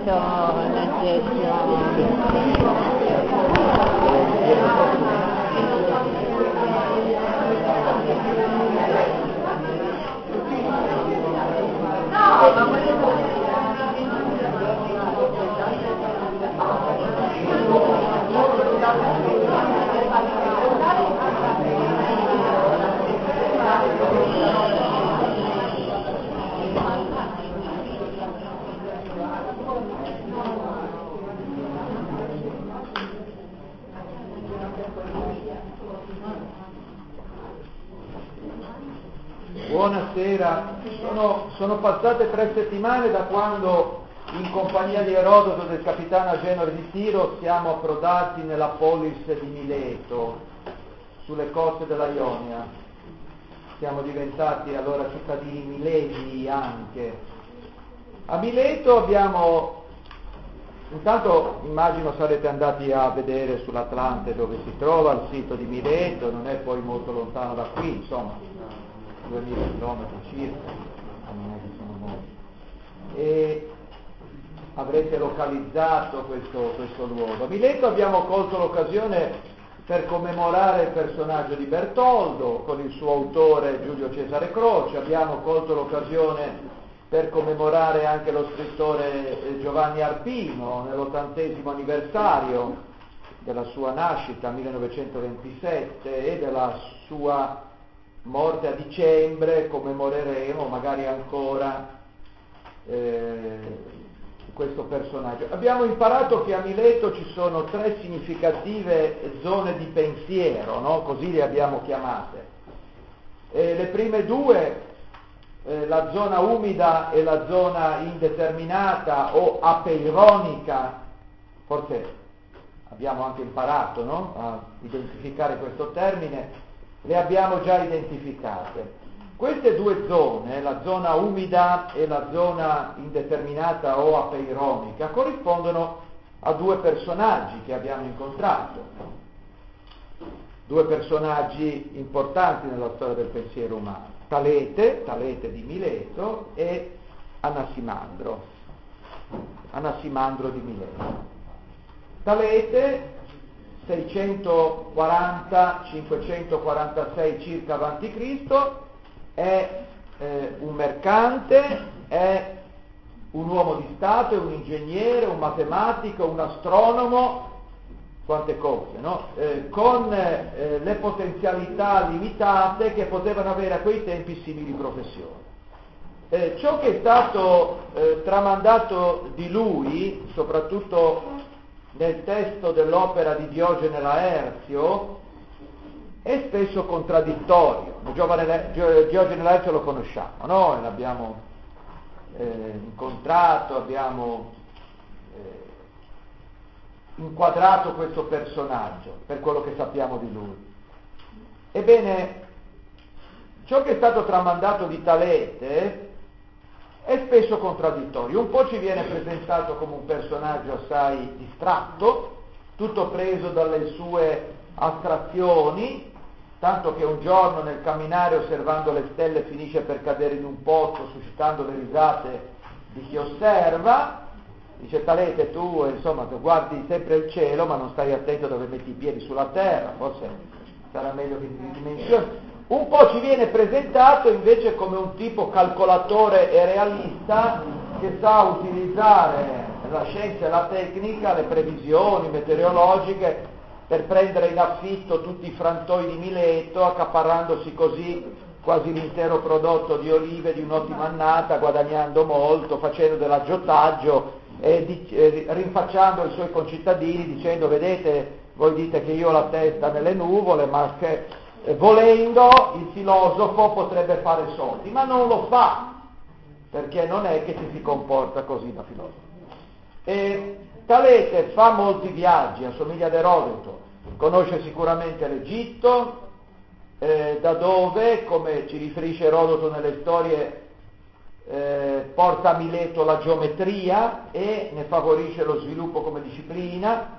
Buonasera, sono passate 3 settimane da quando in compagnia di Erodoto del capitano Agenore di Tiro siamo approdati nella polis di Mileto, sulle coste della Ionia. Siamo diventati allora cittadini mileti anche. A Mileto abbiamo, intanto immagino sarete andati a vedere sull'Atlante dove si trova il sito di Mileto, non è poi molto lontano da qui, insomma. 2000 km circa, non è che sono molti, e avrete localizzato questo luogo. A Mileto abbiamo colto l'occasione per commemorare il personaggio di Bertoldo con il suo autore Giulio Cesare Croce, abbiamo colto l'occasione per commemorare anche lo scrittore Giovanni Arpino nell'80° anniversario della sua nascita 1927 e della sua morte a dicembre. Commemoreremo magari ancora questo personaggio. Abbiamo imparato che a Mileto ci sono 3 significative zone di pensiero, no? Così le abbiamo chiamate. Le prime 2, la zona umida e la zona indeterminata o apeironica, forse abbiamo anche imparato, no? A identificare questo termine. Le abbiamo già identificate. Queste 2 zone, la zona umida e la zona indeterminata o apeironica, corrispondono a 2 personaggi che abbiamo incontrato. 2 personaggi importanti nella storia del pensiero umano. Talete di Mileto e Anasimandro di Mileto. Talete 640-546 circa avanti Cristo, è un mercante, è un uomo di Stato, è un ingegnere, un matematico, un astronomo, quante cose, no? Con le potenzialità limitate che potevano avere a quei tempi simili professioni. Ciò che è stato tramandato di lui, soprattutto nel testo dell'opera di Diogene Laerzio, è spesso contraddittorio. Diogene Laerzio lo conosciamo, no? L'abbiamo incontrato, abbiamo inquadrato questo personaggio per quello che sappiamo di lui. Ebbene, ciò che è stato tramandato di Talete è spesso contraddittorio. Un po' ci viene presentato come un personaggio assai distratto, tutto preso dalle sue astrazioni, tanto che un giorno nel camminare osservando le stelle finisce per cadere in un pozzo, suscitando le risate di chi osserva. Dice: Talete, tu insomma guardi sempre il cielo ma non stai attento dove metti i piedi sulla terra, forse sarà meglio che ti dimensioni. Un po' ci viene presentato invece come un tipo calcolatore e realista che sa utilizzare la scienza e la tecnica, le previsioni meteorologiche, per prendere in affitto tutti i frantoi di Mileto, accaparrandosi così quasi l'intero prodotto di olive di un'ottima annata, guadagnando molto, facendo dell'aggiotaggio e rinfacciando i suoi concittadini dicendo: vedete, voi dite che io ho la testa nelle nuvole, ma che volendo il filosofo potrebbe fare soldi, ma non lo fa, perché non è che ci si comporta così da filosofo. E Talete fa molti viaggi, assomiglia ad Erodoto, conosce sicuramente l'Egitto, da dove, come ci riferisce Erodoto nelle storie, porta a Mileto la geometria e ne favorisce lo sviluppo come disciplina.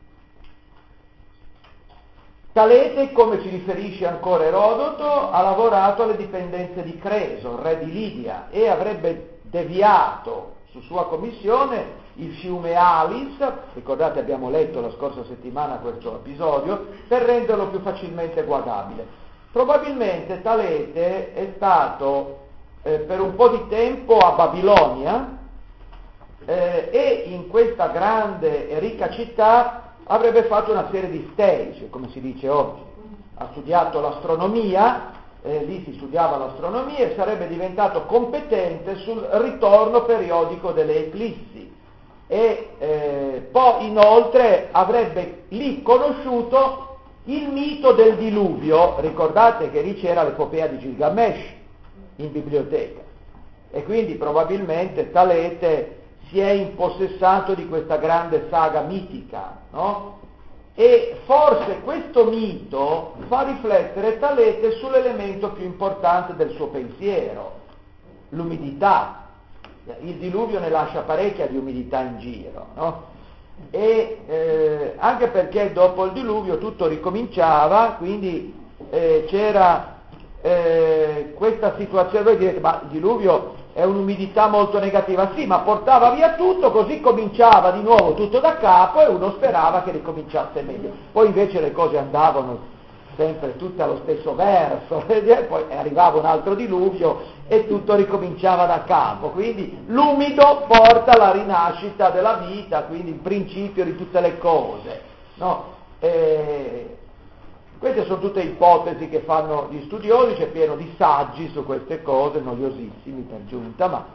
Talete, come ci riferisce ancora Erodoto, ha lavorato alle dipendenze di Creso, re di Lidia, e avrebbe deviato su sua commissione il fiume Alis, ricordate abbiamo letto la scorsa settimana questo episodio, per renderlo più facilmente guardabile. Probabilmente Talete è stato per un po' di tempo a Babilonia e in questa grande e ricca città avrebbe fatto una serie di stage, come si dice oggi. Ha studiato l'astronomia, lì si studiava l'astronomia e sarebbe diventato competente sul ritorno periodico delle eclissi e poi inoltre avrebbe lì conosciuto il mito del diluvio. Ricordate che lì c'era l'epopea di Gilgamesh in biblioteca e quindi probabilmente Talete si è impossessato di questa grande saga mitica, no? E forse questo mito fa riflettere Talete sull'elemento più importante del suo pensiero, l'umidità. Il diluvio ne lascia parecchia di umidità in giro, no? E anche perché dopo il diluvio tutto ricominciava, quindi c'era questa situazione. Voi direte, ma il diluvio è un'umidità molto negativa, sì, ma portava via tutto, così cominciava di nuovo tutto da capo e uno sperava che ricominciasse meglio. Poi invece le cose andavano sempre tutte allo stesso verso, e poi arrivava un altro diluvio e tutto ricominciava da capo. Quindi l'umido porta alla rinascita della vita, quindi il principio di tutte le cose, no? Queste sono tutte ipotesi che fanno gli studiosi, c'è pieno di saggi su queste cose, noiosissimi per giunta, ma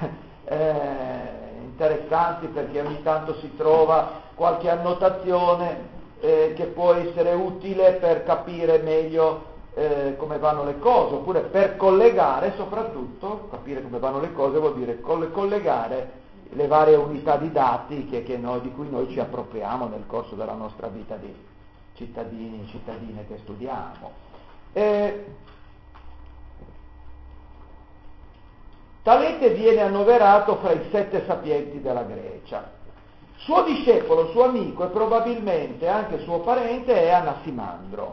interessanti perché ogni tanto si trova qualche annotazione che può essere utile per capire meglio come vanno le cose, oppure per collegare, soprattutto, capire come vanno le cose vuol dire collegare le varie unità di dati di cui noi ci appropriamo nel corso della nostra vita di cittadini e cittadine che studiamo. Talete viene annoverato fra i 7 sapienti della Grecia. Suo discepolo, suo amico e probabilmente anche suo parente è Anassimandro,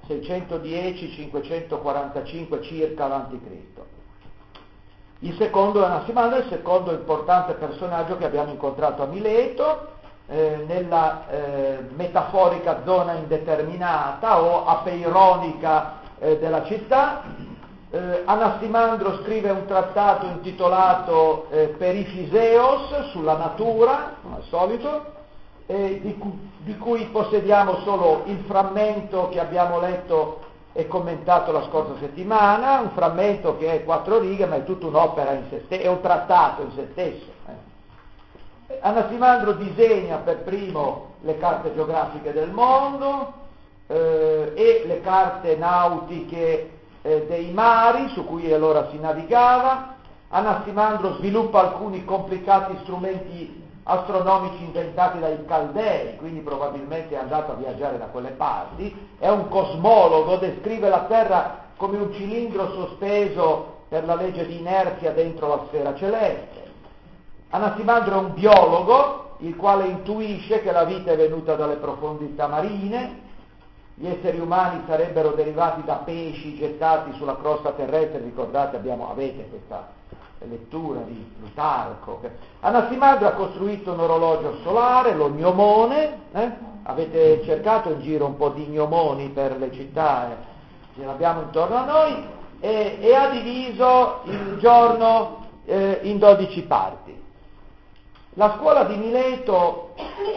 610-545 circa a.C. Il secondo è Anassimandro, il secondo importante personaggio che abbiamo incontrato a Mileto, nella metaforica zona indeterminata o apeironica della città. Anassimandro scrive un trattato intitolato Perifiseos sulla natura, come al solito, di cui possediamo solo il frammento che abbiamo letto e commentato la scorsa settimana, un frammento che è 4 righe ma è tutta un'opera in sé stesso, è un trattato in sé stesso. Anassimandro disegna per primo le carte geografiche del mondo e le carte nautiche dei mari su cui allora si navigava. Anassimandro sviluppa alcuni complicati strumenti astronomici inventati dai Caldei, quindi probabilmente è andato a viaggiare da quelle parti. È un cosmologo, descrive la Terra come un cilindro sospeso per la legge di inerzia dentro la sfera celeste. Anassimandro è un biologo, il quale intuisce che la vita è venuta dalle profondità marine, gli esseri umani sarebbero derivati da pesci gettati sulla crosta terrestre, ricordate, avete questa lettura di Plutarco. Anassimandro ha costruito un orologio solare, lo gnomone, avete cercato in giro un po' di gnomoni per le città, ce l'abbiamo intorno a noi, e ha diviso il giorno in 12 parti. La scuola di Mileto,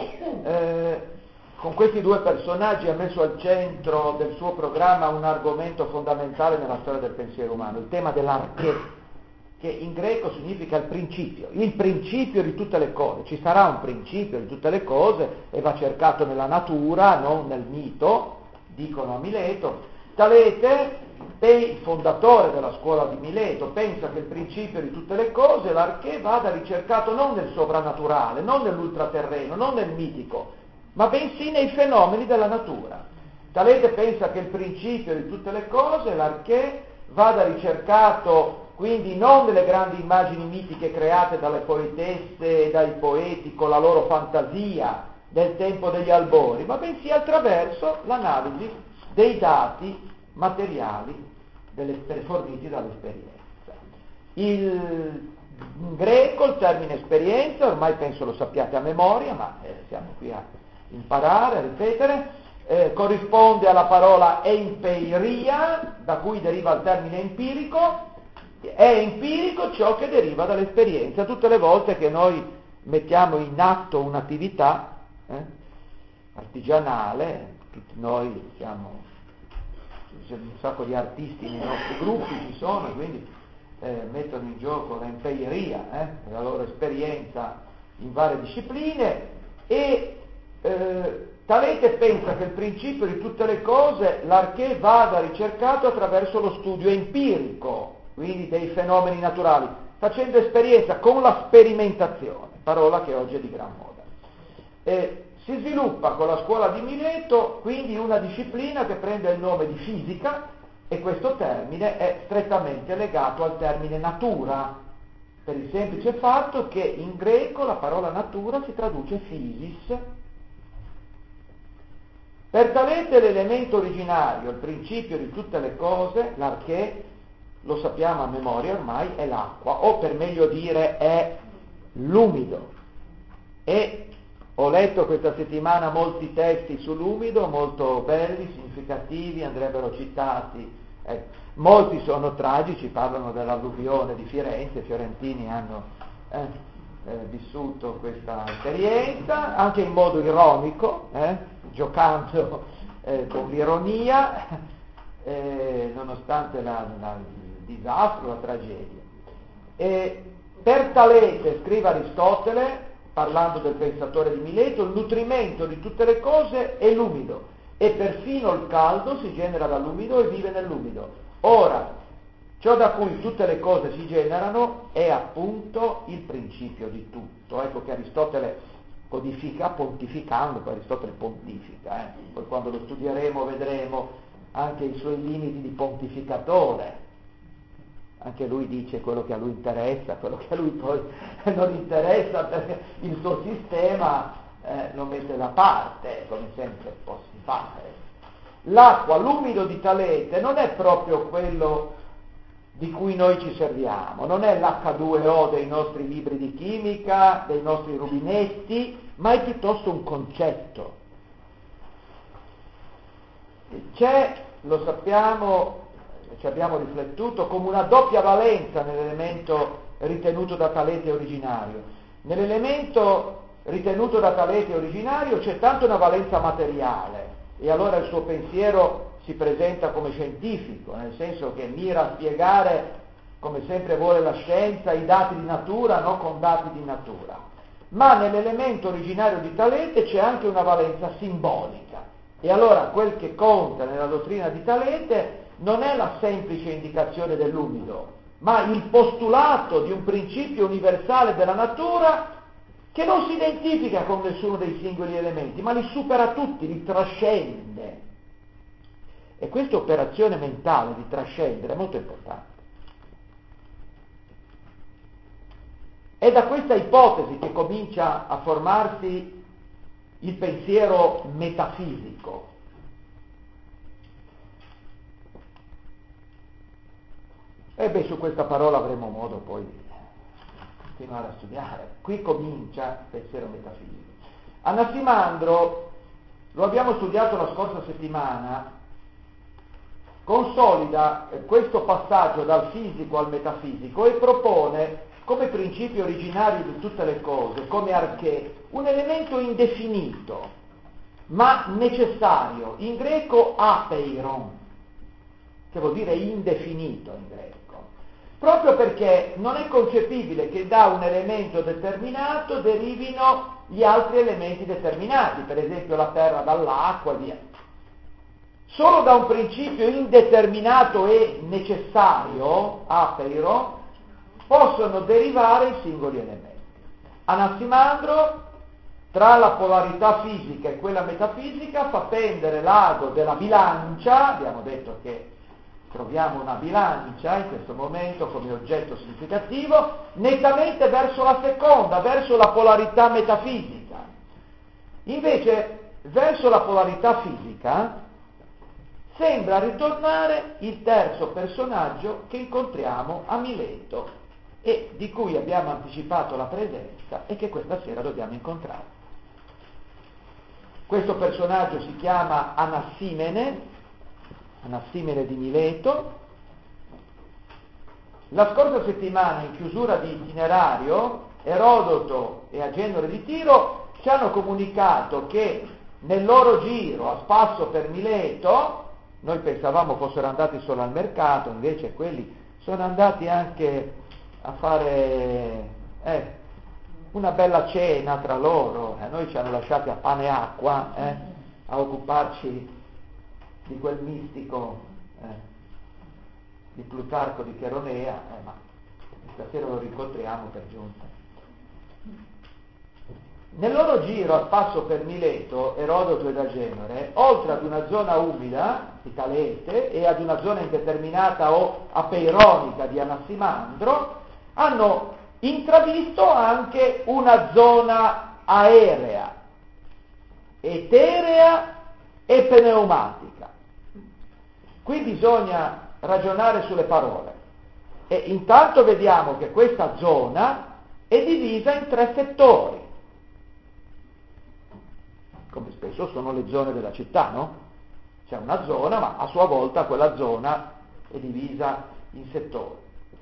con questi 2 personaggi, ha messo al centro del suo programma un argomento fondamentale nella storia del pensiero umano, il tema dell'arché, che in greco significa il principio di tutte le cose. Ci sarà un principio di tutte le cose e va cercato nella natura, non nel mito, dicono a Mileto. Talete, il fondatore della scuola di Mileto, pensa che il principio di tutte le cose, l'arché, vada ricercato non nel sovrannaturale, non nell'ultraterreno, non nel mitico, ma bensì nei fenomeni della natura. Talete pensa che il principio di tutte le cose, l'arché, vada ricercato quindi non nelle grandi immagini mitiche create dalle poetesse e dai poeti con la loro fantasia del tempo degli albori, ma bensì attraverso l'analisi dei dati materiali forniti dall'esperienza. Il In greco il termine esperienza, ormai penso lo sappiate a memoria, ma siamo qui a imparare, a ripetere, corrisponde alla parola empeiria, da cui deriva il termine empirico. È empirico ciò che deriva dall'esperienza. Tutte le volte che noi mettiamo in atto un'attività artigianale, tutti noi siamo, c'è un sacco di artisti nei nostri gruppi, ci sono, quindi mettono in gioco l'empeiria, la loro esperienza in varie discipline, e Talete pensa che il principio di tutte le cose, l'arché, vada ricercato attraverso lo studio empirico, quindi dei fenomeni naturali, facendo esperienza con la sperimentazione, parola che oggi è di gran moda. Si sviluppa con la scuola di Mileto quindi una disciplina che prende il nome di fisica, e questo termine è strettamente legato al termine natura, per il semplice fatto che in greco la parola natura si traduce physis. Per Talete l'elemento originario, il principio di tutte le cose, l'arché, lo sappiamo a memoria ormai, è l'acqua, o per meglio dire è l'umido. E ho letto questa settimana molti testi sull'umido, molto belli, significativi, andrebbero citati. Molti sono tragici, parlano dell'alluvione di Firenze, i fiorentini hanno vissuto questa esperienza, anche in modo ironico, giocando con l'ironia, nonostante il disastro, la tragedia. Per Talete, scrive Aristotele, parlando del pensatore di Mileto, il nutrimento di tutte le cose è l'umido, e perfino il caldo si genera dall'umido e vive nell'umido. Ora, ciò da cui tutte le cose si generano è appunto il principio di tutto. Ecco che Aristotele codifica pontificando, poi Aristotele pontifica, poi quando lo studieremo vedremo anche i suoi limiti di pontificatore. Anche lui dice quello che a lui interessa, quello che a lui poi non interessa, perché il suo sistema lo mette da parte, come sempre può si fare. L'acqua, l'umido di Talete, non è proprio quello di cui noi ci serviamo, non è l'H2O dei nostri libri di chimica, dei nostri rubinetti, ma è piuttosto un concetto. C'è, lo sappiamo, ci abbiamo riflettuto, come una doppia valenza nell'elemento ritenuto da Talete originario. Nell'elemento ritenuto da Talete originario c'è tanto una valenza materiale, e allora il suo pensiero si presenta come scientifico, nel senso che mira a spiegare, come sempre vuole la scienza, i dati di natura, non con dati di natura. Ma nell'elemento originario di Talete c'è anche una valenza simbolica, e allora quel che conta nella dottrina di Talete non è la semplice indicazione dell'umido, ma il postulato di un principio universale della natura che non si identifica con nessuno dei singoli elementi, ma li supera tutti, li trascende. E questa operazione mentale di trascendere è molto importante. È da questa ipotesi che comincia a formarsi il pensiero metafisico. E su questa parola avremo modo poi di continuare a studiare. Qui comincia il pensiero metafisico. Anassimandro, lo abbiamo studiato la scorsa settimana, consolida questo passaggio dal fisico al metafisico e propone come principio originario di tutte le cose, come arché, un elemento indefinito, ma necessario, in greco apeiron, che vuol dire indefinito in greco, proprio perché non è concepibile che da un elemento determinato derivino gli altri elementi determinati, per esempio la terra dall'acqua e via. Solo da un principio indeterminato e necessario, apeiro, possono derivare i singoli elementi. Anassimandro, tra la polarità fisica e quella metafisica, fa pendere l'ago della bilancia, abbiamo detto che troviamo una bilancia in questo momento come oggetto significativo, nettamente verso la seconda, verso la polarità metafisica. Invece, verso la polarità fisica, sembra ritornare il terzo personaggio che incontriamo a Mileto, e di cui abbiamo anticipato la presenza e che questa sera dobbiamo incontrare. Questo personaggio si chiama Anassimene di Mileto. La scorsa settimana, in chiusura di itinerario, Erodoto e Agenore di Tiro ci hanno comunicato che nel loro giro a spasso per Mileto, noi pensavamo fossero andati solo al mercato, invece quelli sono andati anche a fare una bella cena tra loro, noi ci hanno lasciati a pane e acqua, a occuparci di quel mistico di Plutarco di Cheronea, ma stasera lo rincontriamo per giunta. Nel loro giro a spasso per Mileto, Erodoto ed Agenore, oltre ad una zona umida di Talete e ad una zona indeterminata o apeironica di Anassimandro, hanno intravisto anche una zona aerea, eterea e pneumatica. Qui bisogna ragionare sulle parole e intanto vediamo che questa zona è divisa in 3 settori, come spesso sono le zone della città, no? C'è una zona, ma a sua volta quella zona è divisa in settori.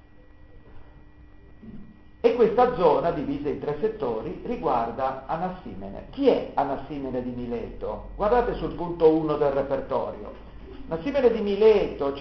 E questa zona, divisa in 3 settori, riguarda Anassimene. Chi è Anassimene di Mileto? Guardate sul punto 1 del repertorio. Anassimene di Mileto,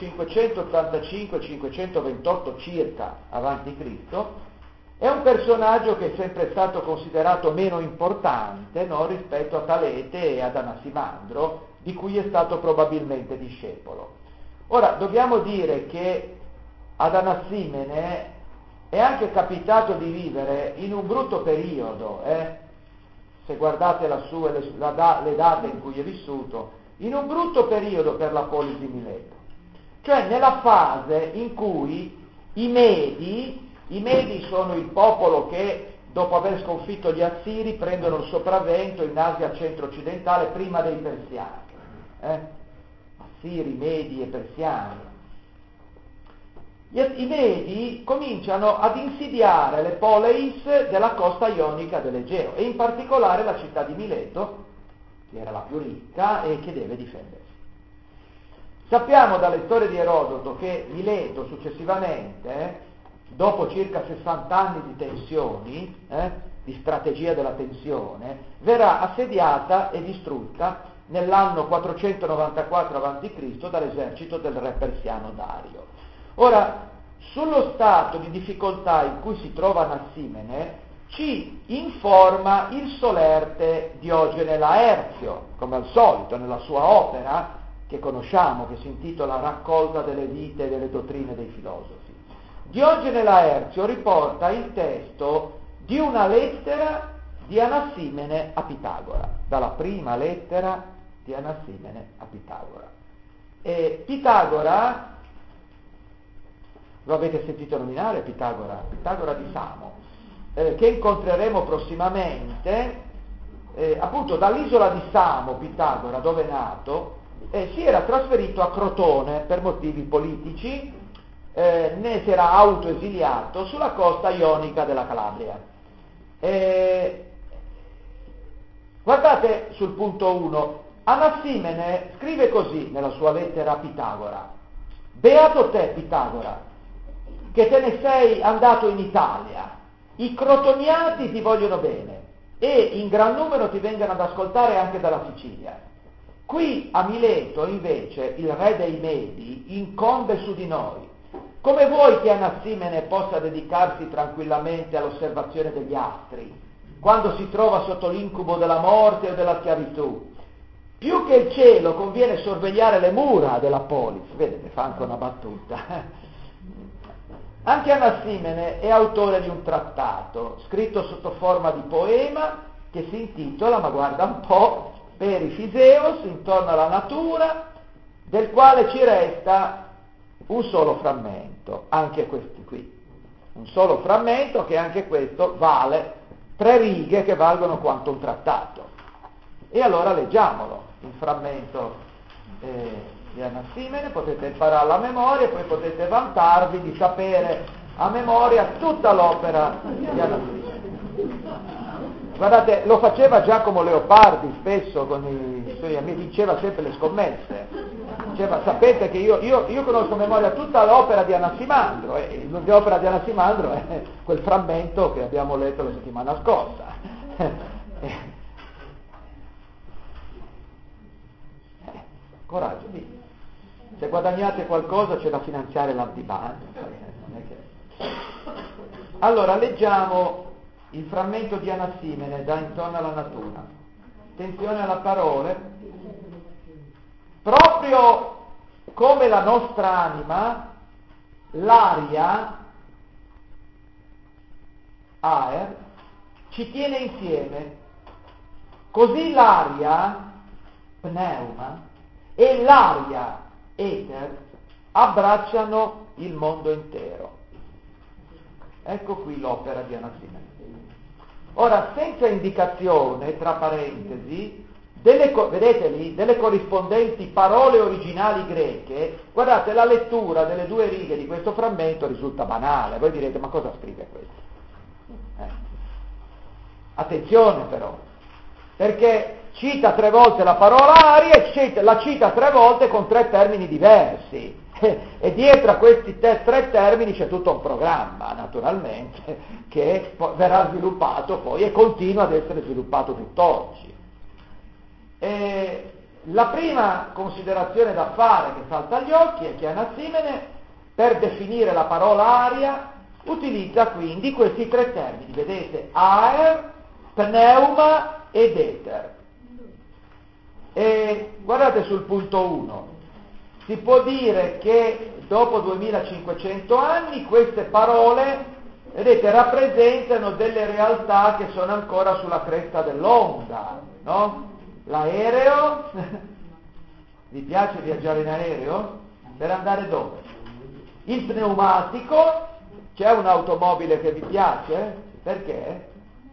585-528 circa avanti Cristo, è un personaggio che è sempre stato considerato meno importante, no, rispetto a Talete e ad Anassimandro, di cui è stato probabilmente discepolo. Ora, dobbiamo dire che ad Anassimene è anche capitato di vivere in un brutto periodo, se guardate le date in cui è vissuto, in un brutto periodo per la polis di Mileto, cioè nella fase in cui i Medi sono il popolo che dopo aver sconfitto gli Assiri prendono il sopravvento in Asia centro-occidentale prima dei Persiani, Assiri, Medi e Persiani. I Medi cominciano ad insidiare le poleis della costa ionica dell'Egeo e in particolare la città di Mileto, che era la più ricca e che deve difendersi. Sappiamo dalle storie di Erodoto che Mileto successivamente, dopo circa 60 anni di tensioni, di strategia della tensione, verrà assediata e distrutta nell'anno 494 a.C. dall'esercito del re persiano Dario. Ora, sullo stato di difficoltà in cui si trova Anassimene ci informa il solerte Diogene Laerzio, come al solito nella sua opera che conosciamo, che si intitola Raccolta delle vite e delle dottrine dei filosofi. Diogene Laerzio riporta il testo di una lettera di Anassimene a Pitagora, dalla prima lettera di Anassimene a Pitagora. E Pitagora, lo avete sentito nominare Pitagora di Samo, che incontreremo prossimamente, appunto dall'isola di Samo, Pitagora, dove è nato, si era trasferito a Crotone per motivi politici, ne si era autoesiliato sulla costa ionica della Calabria. Guardate sul punto 1, Anassimene scrive così nella sua lettera a Pitagora: beato te, Pitagora, che te ne sei andato in Italia, i crotoniati ti vogliono bene e in gran numero ti vengono ad ascoltare anche dalla Sicilia. Qui a Mileto invece il re dei Medi incombe su di noi. Come vuoi che Anassimene possa dedicarsi tranquillamente all'osservazione degli astri, quando si trova sotto l'incubo della morte o della schiavitù? Più che il cielo conviene sorvegliare le mura della polis. Vedete, fa anche una battuta. Anche Anassimene è autore di un trattato, scritto sotto forma di poema, che si intitola, ma guarda un po', Perifiseos, intorno alla natura, del quale ci resta un solo frammento, anche questi qui. Un solo frammento che anche questo vale 3 righe che valgono quanto un trattato. E allora leggiamolo, il frammento di Anassimene, potete imparare la memoria e poi potete vantarvi di sapere a memoria tutta l'opera di Anassimene. Guardate, lo faceva Giacomo Leopardi spesso con i suoi amici, diceva sempre le scommesse. Diceva, sapete che io conosco a memoria tutta l'opera di Anassimandro, e l'opera di Anassimandro è quel frammento che abbiamo letto la settimana scorsa. Coraggio, se guadagnate qualcosa c'è da finanziare l'antibando. Allora, leggiamo il frammento di Anassimene da Intorno alla natura. Attenzione alle parole. Proprio come la nostra anima, l'aria, aer, ci tiene insieme, così l'aria, pneuma, e l'aria, eter, abbracciano il mondo intero. Ecco qui l'opera di Anassimene. Ora, senza indicazione, tra parentesi, vedete lì, delle corrispondenti parole originali greche, guardate, la lettura delle 2 righe di questo frammento risulta banale. Voi direte, ma cosa scrive questo? Attenzione però, perché cita 3 volte la parola aria e la cita 3 volte con 3 termini diversi. E dietro a questi 3 termini c'è tutto un programma, naturalmente, che verrà sviluppato poi e continua ad essere sviluppato tutt'oggi. La prima considerazione da fare che salta agli occhi è che Anassimene, per definire la parola aria, utilizza quindi questi 3 termini, vedete, aer, pneuma ed eter. E guardate sul punto 1. Si può dire che dopo 2500 anni queste parole, vedete, rappresentano delle realtà che sono ancora sulla cresta dell'onda, no? L'aereo, vi piace viaggiare in aereo? Per andare dove? Il pneumatico, c'è un'automobile che vi piace? Perché?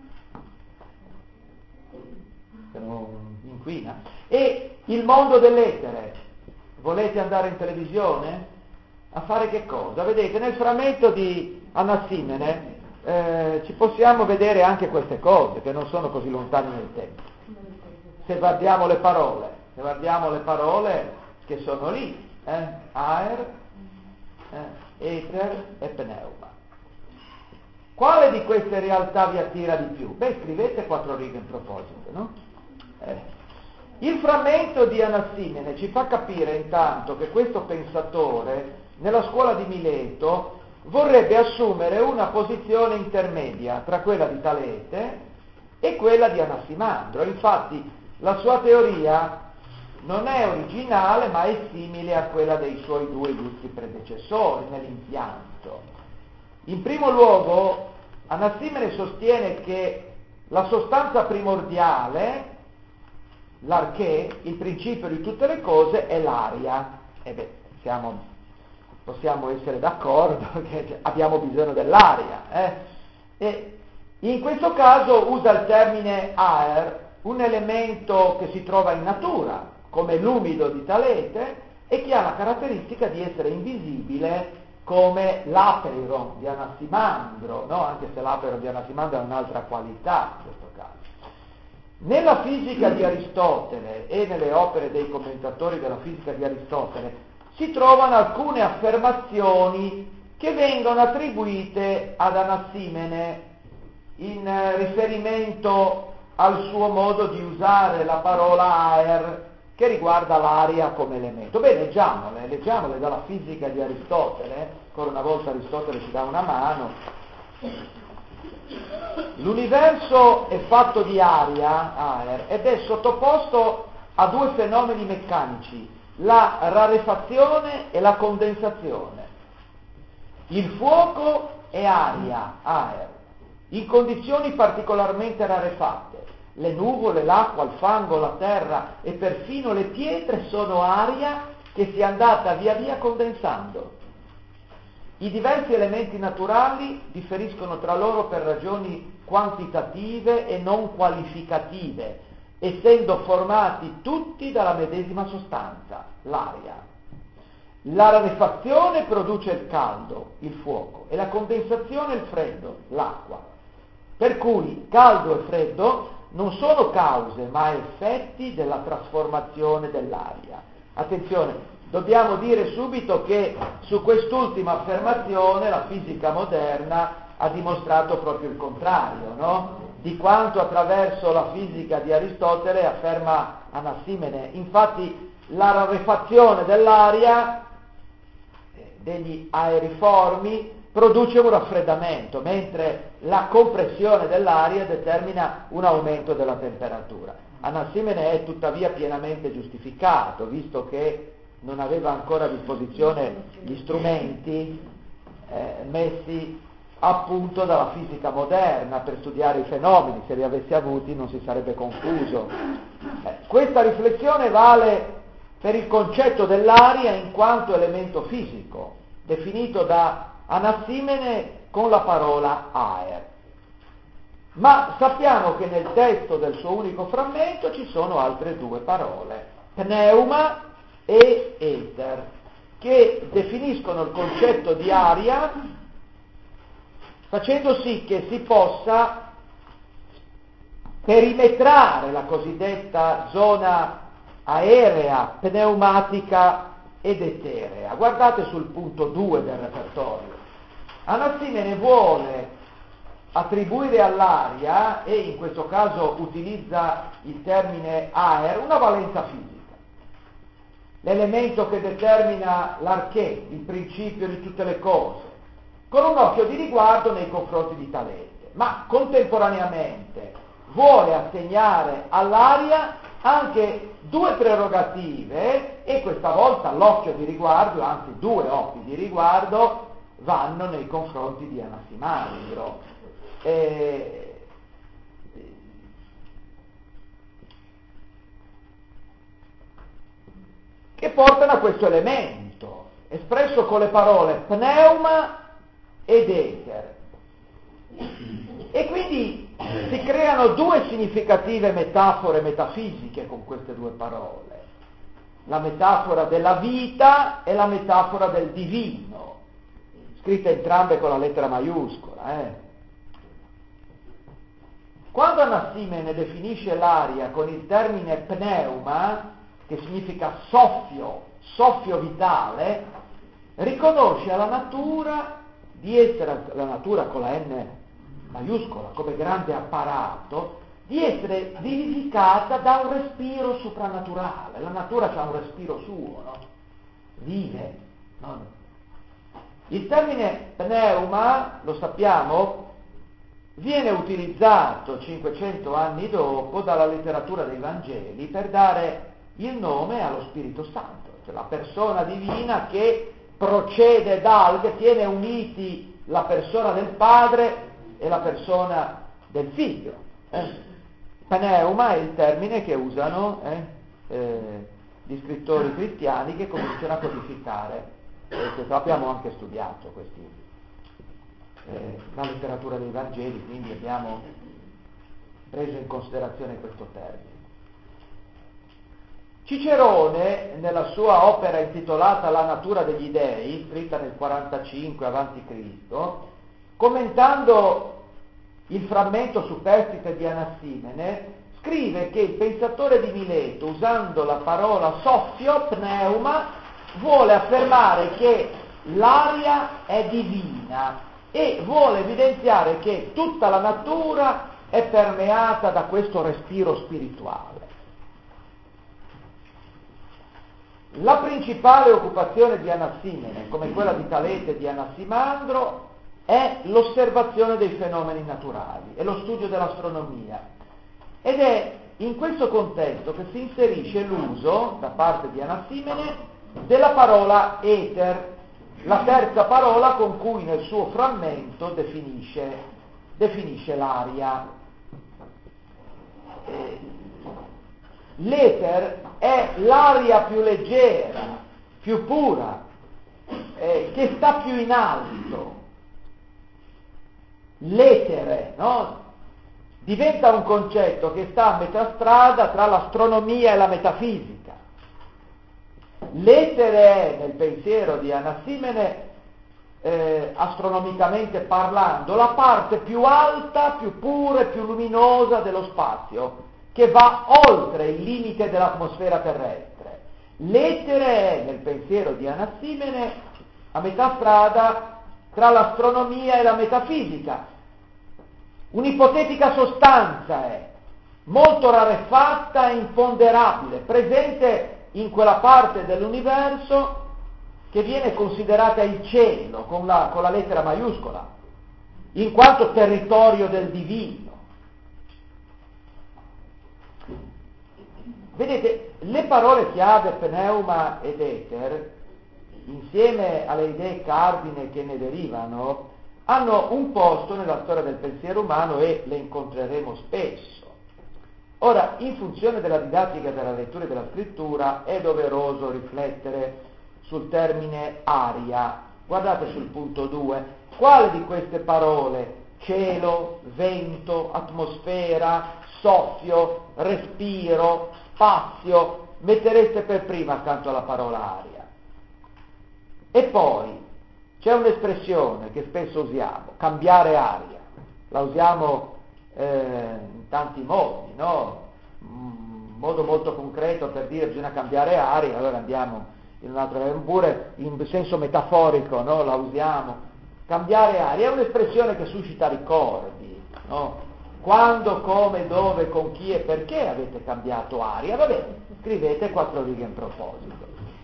Se non inquina. E il mondo dell'etere. Volete andare in televisione? A fare che cosa? Vedete, nel frammento di Anassimene ci possiamo vedere anche queste cose, che non sono così lontane nel tempo. Se guardiamo le parole che sono lì, aer, eter e pneuma. Quale di queste realtà vi attira di più? Beh, scrivete 4 righe in proposito, no? Il frammento di Anassimene ci fa capire intanto che questo pensatore, nella scuola di Mileto, vorrebbe assumere una posizione intermedia tra quella di Talete e quella di Anassimandro. Infatti la sua teoria non è originale, ma è simile a quella dei suoi 2 illustri predecessori nell'impianto. In primo luogo, Anassimene sostiene che la sostanza primordiale, l'arché, il principio di tutte le cose, è l'aria. E beh, possiamo essere d'accordo che abbiamo bisogno dell'aria. E in questo caso usa il termine aer, un elemento che si trova in natura, come l'umido di Talete, e che ha la caratteristica di essere invisibile come l'apeiro di Anassimandro, no? Anche se l'apeiro di Anassimandro ha un'altra qualità in questo caso. Nella fisica di Aristotele e nelle opere dei commentatori della fisica di Aristotele si trovano alcune affermazioni che vengono attribuite ad Anassimene in riferimento al suo modo di usare la parola aer che riguarda l'aria come elemento. Beh, leggiamole dalla fisica di Aristotele. Ancora una volta Aristotele ci dà una mano. L'universo è fatto di aria, aer, ed è sottoposto a 2 fenomeni meccanici, la rarefazione e la condensazione. Il fuoco è aria, aer, in condizioni particolarmente rarefatte. Le nuvole, l'acqua, il fango, la terra e perfino le pietre sono aria che si è andata via via condensando. I diversi elementi naturali differiscono tra loro per ragioni quantitative e non qualificative, essendo formati tutti dalla medesima sostanza, l'aria. La rarefazione produce il caldo, il fuoco, e la condensazione il freddo, l'acqua. Per cui caldo e freddo non sono cause, ma effetti della trasformazione dell'aria. Attenzione, dobbiamo dire subito che su quest'ultima affermazione la fisica moderna ha dimostrato proprio il contrario, no? Di quanto attraverso la fisica di Aristotele afferma Anassimene. Infatti la rarefazione dell'aria, degli aeriformi, produce un raffreddamento, mentre la compressione dell'aria determina un aumento della temperatura. Anassimene è tuttavia pienamente giustificato, visto che non aveva ancora a disposizione gli strumenti messi appunto dalla fisica moderna per studiare i fenomeni. Se li avesse avuti non si sarebbe confuso. Questa riflessione vale per il concetto dell'aria in quanto elemento fisico, definito da Anassimene con la parola aer. Ma sappiamo che nel testo del suo unico frammento ci sono altre due parole, pneuma e eter, che definiscono il concetto di aria, facendo sì che si possa perimetrare la cosiddetta zona aerea, pneumatica ed eterea. Guardate sul punto 2 del repertorio. Anassimene vuole attribuire all'aria, e in questo caso utilizza il termine aer, una valenza fisica. L'elemento che determina l'arché, il principio di tutte le cose, con un occhio di riguardo nei confronti di Talete, ma contemporaneamente vuole assegnare all'aria anche due prerogative, e questa volta l'occhio di riguardo, anzi due occhi di riguardo, vanno nei confronti di Anasimandro. Che portano a questo elemento, espresso con le parole pneuma ed eter. E quindi si creano due significative metafore metafisiche con queste due parole. La metafora della vita e la metafora del divino, scritte entrambe con la lettera maiuscola. Quando Anassimene definisce l'aria con il termine pneuma, che significa soffio vitale, riconosce alla natura di essere, la natura con la N maiuscola, come grande apparato, di essere vivificata da un respiro soprannaturale. La natura ha un respiro suo, no? Vive. No? Il termine pneuma, lo sappiamo, viene utilizzato 500 anni dopo dalla letteratura dei Vangeli per dare il nome allo Spirito Santo, cioè la persona divina che procede che tiene uniti la persona del Padre e la persona del Figlio. Pneuma è il termine che usano gli scrittori cristiani che cominciano a codificare. Questo abbiamo anche studiato la letteratura dei Vangeli, quindi abbiamo preso in considerazione questo termine. Cicerone, nella sua opera intitolata La natura degli dei, scritta nel 45 a.C., commentando il frammento superstite di Anassimene, scrive che il pensatore di Mileto, usando la parola soffio, pneuma, vuole affermare che l'aria è divina e vuole evidenziare che tutta la natura è permeata da questo respiro spirituale. La principale occupazione di Anassimene, come quella di Talete e di Anasimandro, è l'osservazione dei fenomeni naturali e lo studio dell'astronomia. Ed è in questo contesto che si inserisce l'uso, da parte di Anassimene, della parola eter, la terza parola con cui nel suo frammento definisce l'aria. L'eter è l'aria più leggera, più pura, che sta più in alto. L'etere, no? Diventa un concetto che sta a metà strada tra l'astronomia e la metafisica. L'etere è, nel pensiero di Anassimene, astronomicamente parlando, la parte più alta, più pura e più luminosa dello spazio, che va oltre il limite dell'atmosfera terrestre. L'etere è, nel pensiero di Anassimene, a metà strada tra l'astronomia e la metafisica. Un'ipotetica sostanza è, molto rarefatta e imponderabile, presente in quella parte dell'universo che viene considerata il cielo, con la lettera maiuscola, in quanto territorio del divino. Vedete, le parole chiave pneuma ed eter, insieme alle idee cardine che ne derivano, hanno un posto nella storia del pensiero umano e le incontreremo spesso. Ora, in funzione della didattica della lettura e della scrittura, è doveroso riflettere sul termine aria. Guardate sul punto 2. Quale di queste parole, cielo, vento, atmosfera, soffio, respiro, spazio, mettereste per prima accanto alla parola aria? E poi c'è un'espressione che spesso usiamo, cambiare aria. La usiamo in tanti modi, no? Un modo molto concreto per dire bisogna cambiare aria, allora andiamo in un altro, pure in senso metaforico, no? La usiamo. Cambiare aria è un'espressione che suscita ricordi, no? Quando, come, dove, con chi e perché avete cambiato aria? Va bene, scrivete 4 righe in proposito.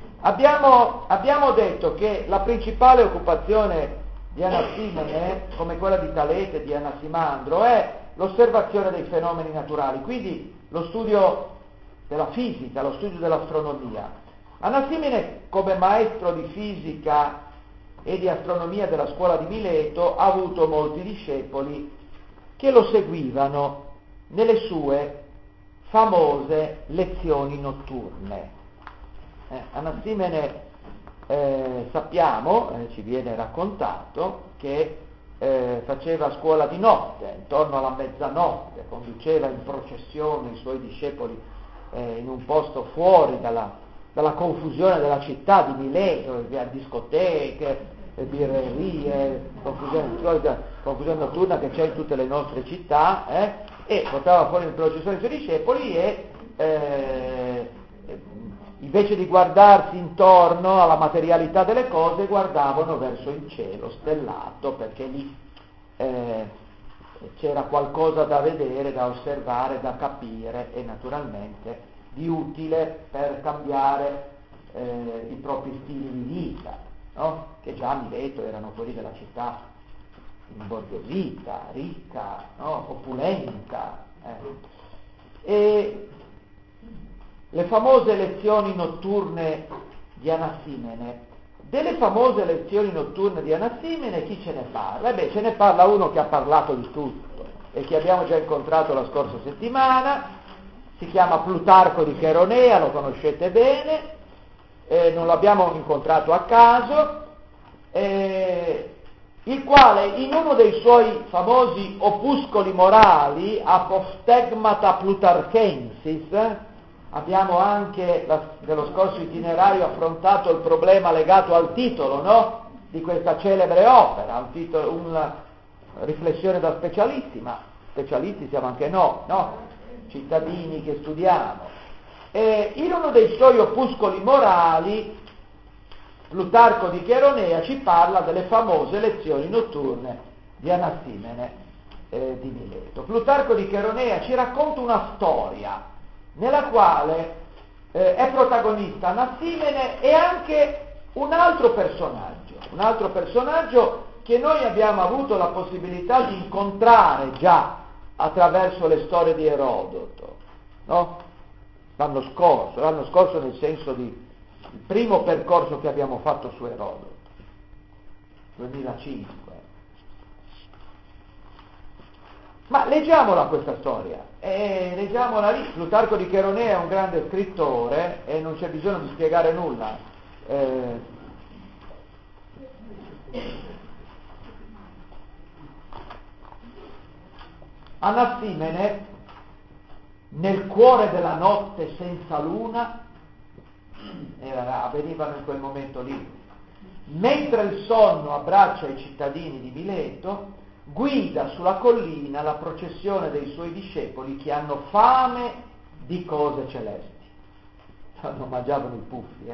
Abbiamo detto che la principale occupazione di Anassimene, come quella di Talete e di Anasimandro, è l'osservazione dei fenomeni naturali, quindi lo studio della fisica, lo studio dell'astronomia. Anassimene, come maestro di fisica e di astronomia della scuola di Mileto, ha avuto molti discepoli che lo seguivano nelle sue famose lezioni notturne. Anassimene, sappiamo, ci viene raccontato, che faceva scuola di notte, intorno alla mezzanotte, conduceva in processione i suoi discepoli in un posto fuori dalla confusione della città di Mileto, discoteche, birrerie, confusione notturna che c'è in tutte le nostre città, e portava fuori in processione i suoi discepoli e invece di guardarsi intorno alla materialità delle cose, guardavano verso il cielo stellato, perché lì c'era qualcosa da vedere, da osservare, da capire e naturalmente di utile per cambiare i propri stili di vita, no? Che già a Mileto erano quelli della città imborghesita, ricca, no? Opulenta. E le famose lezioni notturne di Anassimene. Delle famose lezioni notturne di Anassimene chi ce ne parla? Ce ne parla uno che ha parlato di tutto e che abbiamo già incontrato la scorsa settimana, si chiama Plutarco di Cheronea, lo conoscete bene, non l'abbiamo incontrato a caso, il quale in uno dei suoi famosi opuscoli morali, Apophthegmata Plutarchensis, abbiamo anche nello scorso itinerario affrontato il problema legato al titolo, no? Di questa celebre opera, una riflessione da specialisti, ma specialisti siamo anche noi, no? Cittadini che studiamo. In uno dei suoi opuscoli morali, Plutarco di Cheronea ci parla delle famose lezioni notturne di Anassimene di Mileto. Plutarco di Cheronea ci racconta una storia nella quale è protagonista Anassimene e anche un altro personaggio che noi abbiamo avuto la possibilità di incontrare già attraverso le storie di Erodoto, no? L'anno scorso nel senso di il primo percorso che abbiamo fatto su Erodoto, 2005. Ma leggiamola questa storia, leggiamola lì. Plutarco di Cheronea è un grande scrittore e non c'è bisogno di spiegare nulla. Anassimene, nel cuore della notte senza luna, avvenivano in quel momento lì. Mentre il sonno abbraccia i cittadini di Mileto, guida sulla collina la processione dei suoi discepoli che hanno fame di cose celesti. Non mangiavano i puffi,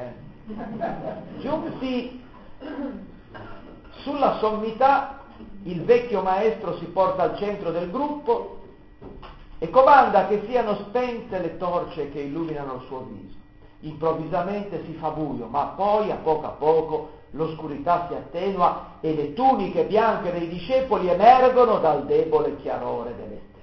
Giunti sulla sommità, il vecchio maestro si porta al centro del gruppo e comanda che siano spente le torce che illuminano il suo viso. Improvvisamente si fa buio, ma poi a poco l'oscurità si attenua e le tuniche bianche dei discepoli emergono dal debole chiarore delle stelle.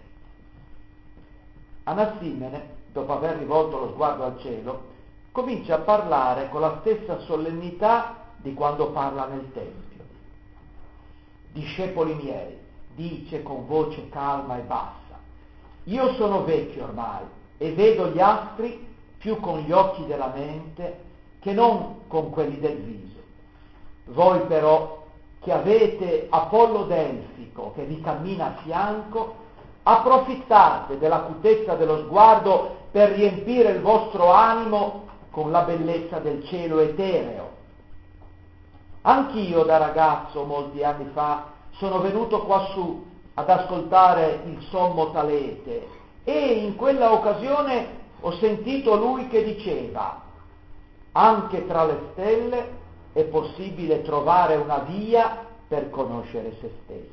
Anassimene, dopo aver rivolto lo sguardo al cielo, comincia a parlare con la stessa solennità di quando parla nel Tempio. Discepoli miei, dice con voce calma e bassa, io sono vecchio ormai e vedo gli astri più con gli occhi della mente che non con quelli del viso. Voi però, che avete Apollo Delfico che vi cammina a fianco, approfittate dell'acutezza dello sguardo per riempire il vostro animo con la bellezza del cielo etereo. Anch'io da ragazzo, molti anni fa, sono venuto quassù ad ascoltare il sommo Talete e in quella occasione ho sentito lui che diceva: anche tra le stelle è possibile trovare una via per conoscere se stessi.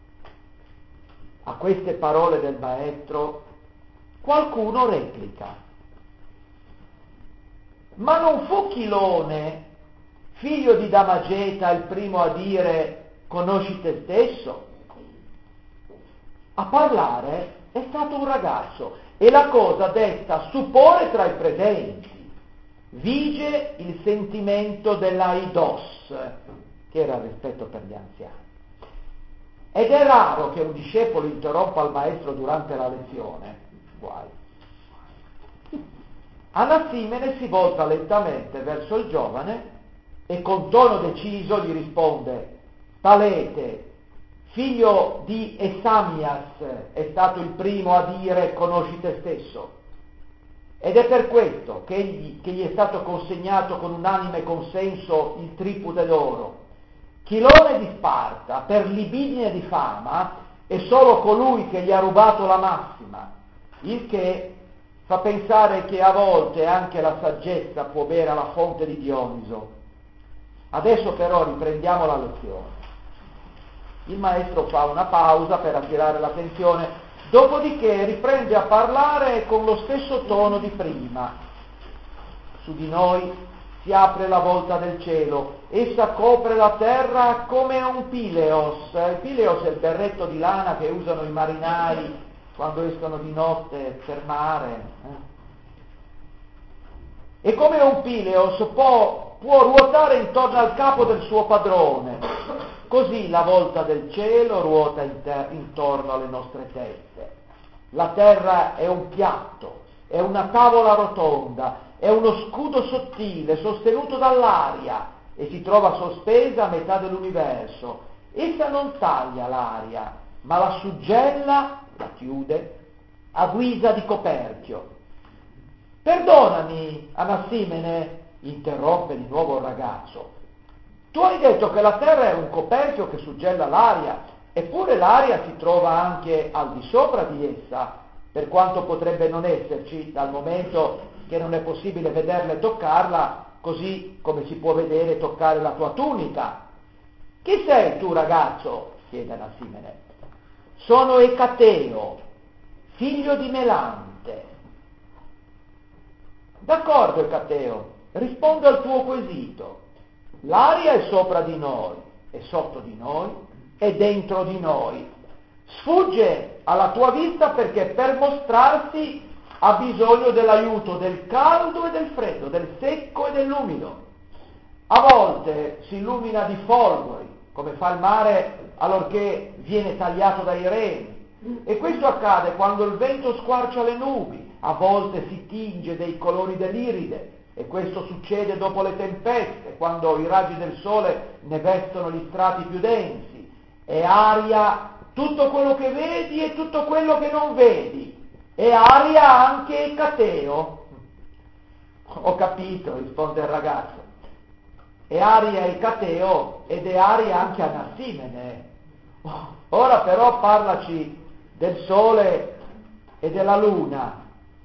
A queste parole del maestro qualcuno replica: ma non fu Chilone, figlio di Damageta, il primo a dire conosci te stesso? A parlare è stato un ragazzo e la cosa desta stupore tra i presenti. Vige il sentimento dell'aidos, che era il rispetto per gli anziani. Ed è raro che un discepolo interrompa il maestro durante la lezione. Guai. Anassimene si volta lentamente verso il giovane e con tono deciso gli risponde: Talete, figlio di Esamias, è stato il primo a dire conosci te stesso. Ed è per questo che gli è stato consegnato con unanime consenso il tripode d'oro. Chilone di Sparta, per libidine di fama, è solo colui che gli ha rubato la massima, il che fa pensare che a volte anche la saggezza può bere alla fonte di Dioniso. Adesso però riprendiamo la lezione. Il maestro fa una pausa per attirare l'attenzione, dopodiché riprende a parlare con lo stesso tono di prima. Su di noi si apre la volta del cielo, essa copre la terra come un pileos. Il pileos è il berretto di lana che usano i marinai quando escono di notte per mare. E come un pileos può ruotare intorno al capo del suo padrone, così la volta del cielo ruota intorno alle nostre teste. La terra è un piatto, è una tavola rotonda, è uno scudo sottile sostenuto dall'aria e si trova sospesa a metà dell'universo. Essa non taglia l'aria, ma la suggella, la chiude, a guisa di coperchio. Perdonami, Anassimene, interrompe di nuovo il ragazzo. Tu hai detto che la terra è un coperchio che suggella l'aria, eppure l'aria si trova anche al di sopra di essa, per quanto potrebbe non esserci, dal momento che non è possibile vederla e toccarla, così come si può vedere e toccare la tua tunica. Chi sei tu, ragazzo? Chiede Anassimene. Sono Ecateo, figlio di Melante. D'accordo, Ecateo, rispondo al tuo quesito. L'aria è sopra di noi, è sotto di noi, è dentro di noi. Sfugge alla tua vista perché per mostrarsi ha bisogno dell'aiuto del caldo e del freddo, del secco e dell'umido. A volte si illumina di folgori, come fa il mare allorché viene tagliato dai remi. E questo accade quando il vento squarcia le nubi, a volte si tinge dei colori dell'iride, e questo succede dopo le tempeste, quando i raggi del sole ne vestono gli strati più densi. È aria tutto quello che vedi e tutto quello che non vedi. È aria anche Ecateo. Ho capito, risponde il ragazzo. E Aria è Cateo ed è Aria anche Anassimene. Ora però parlaci del sole e della luna.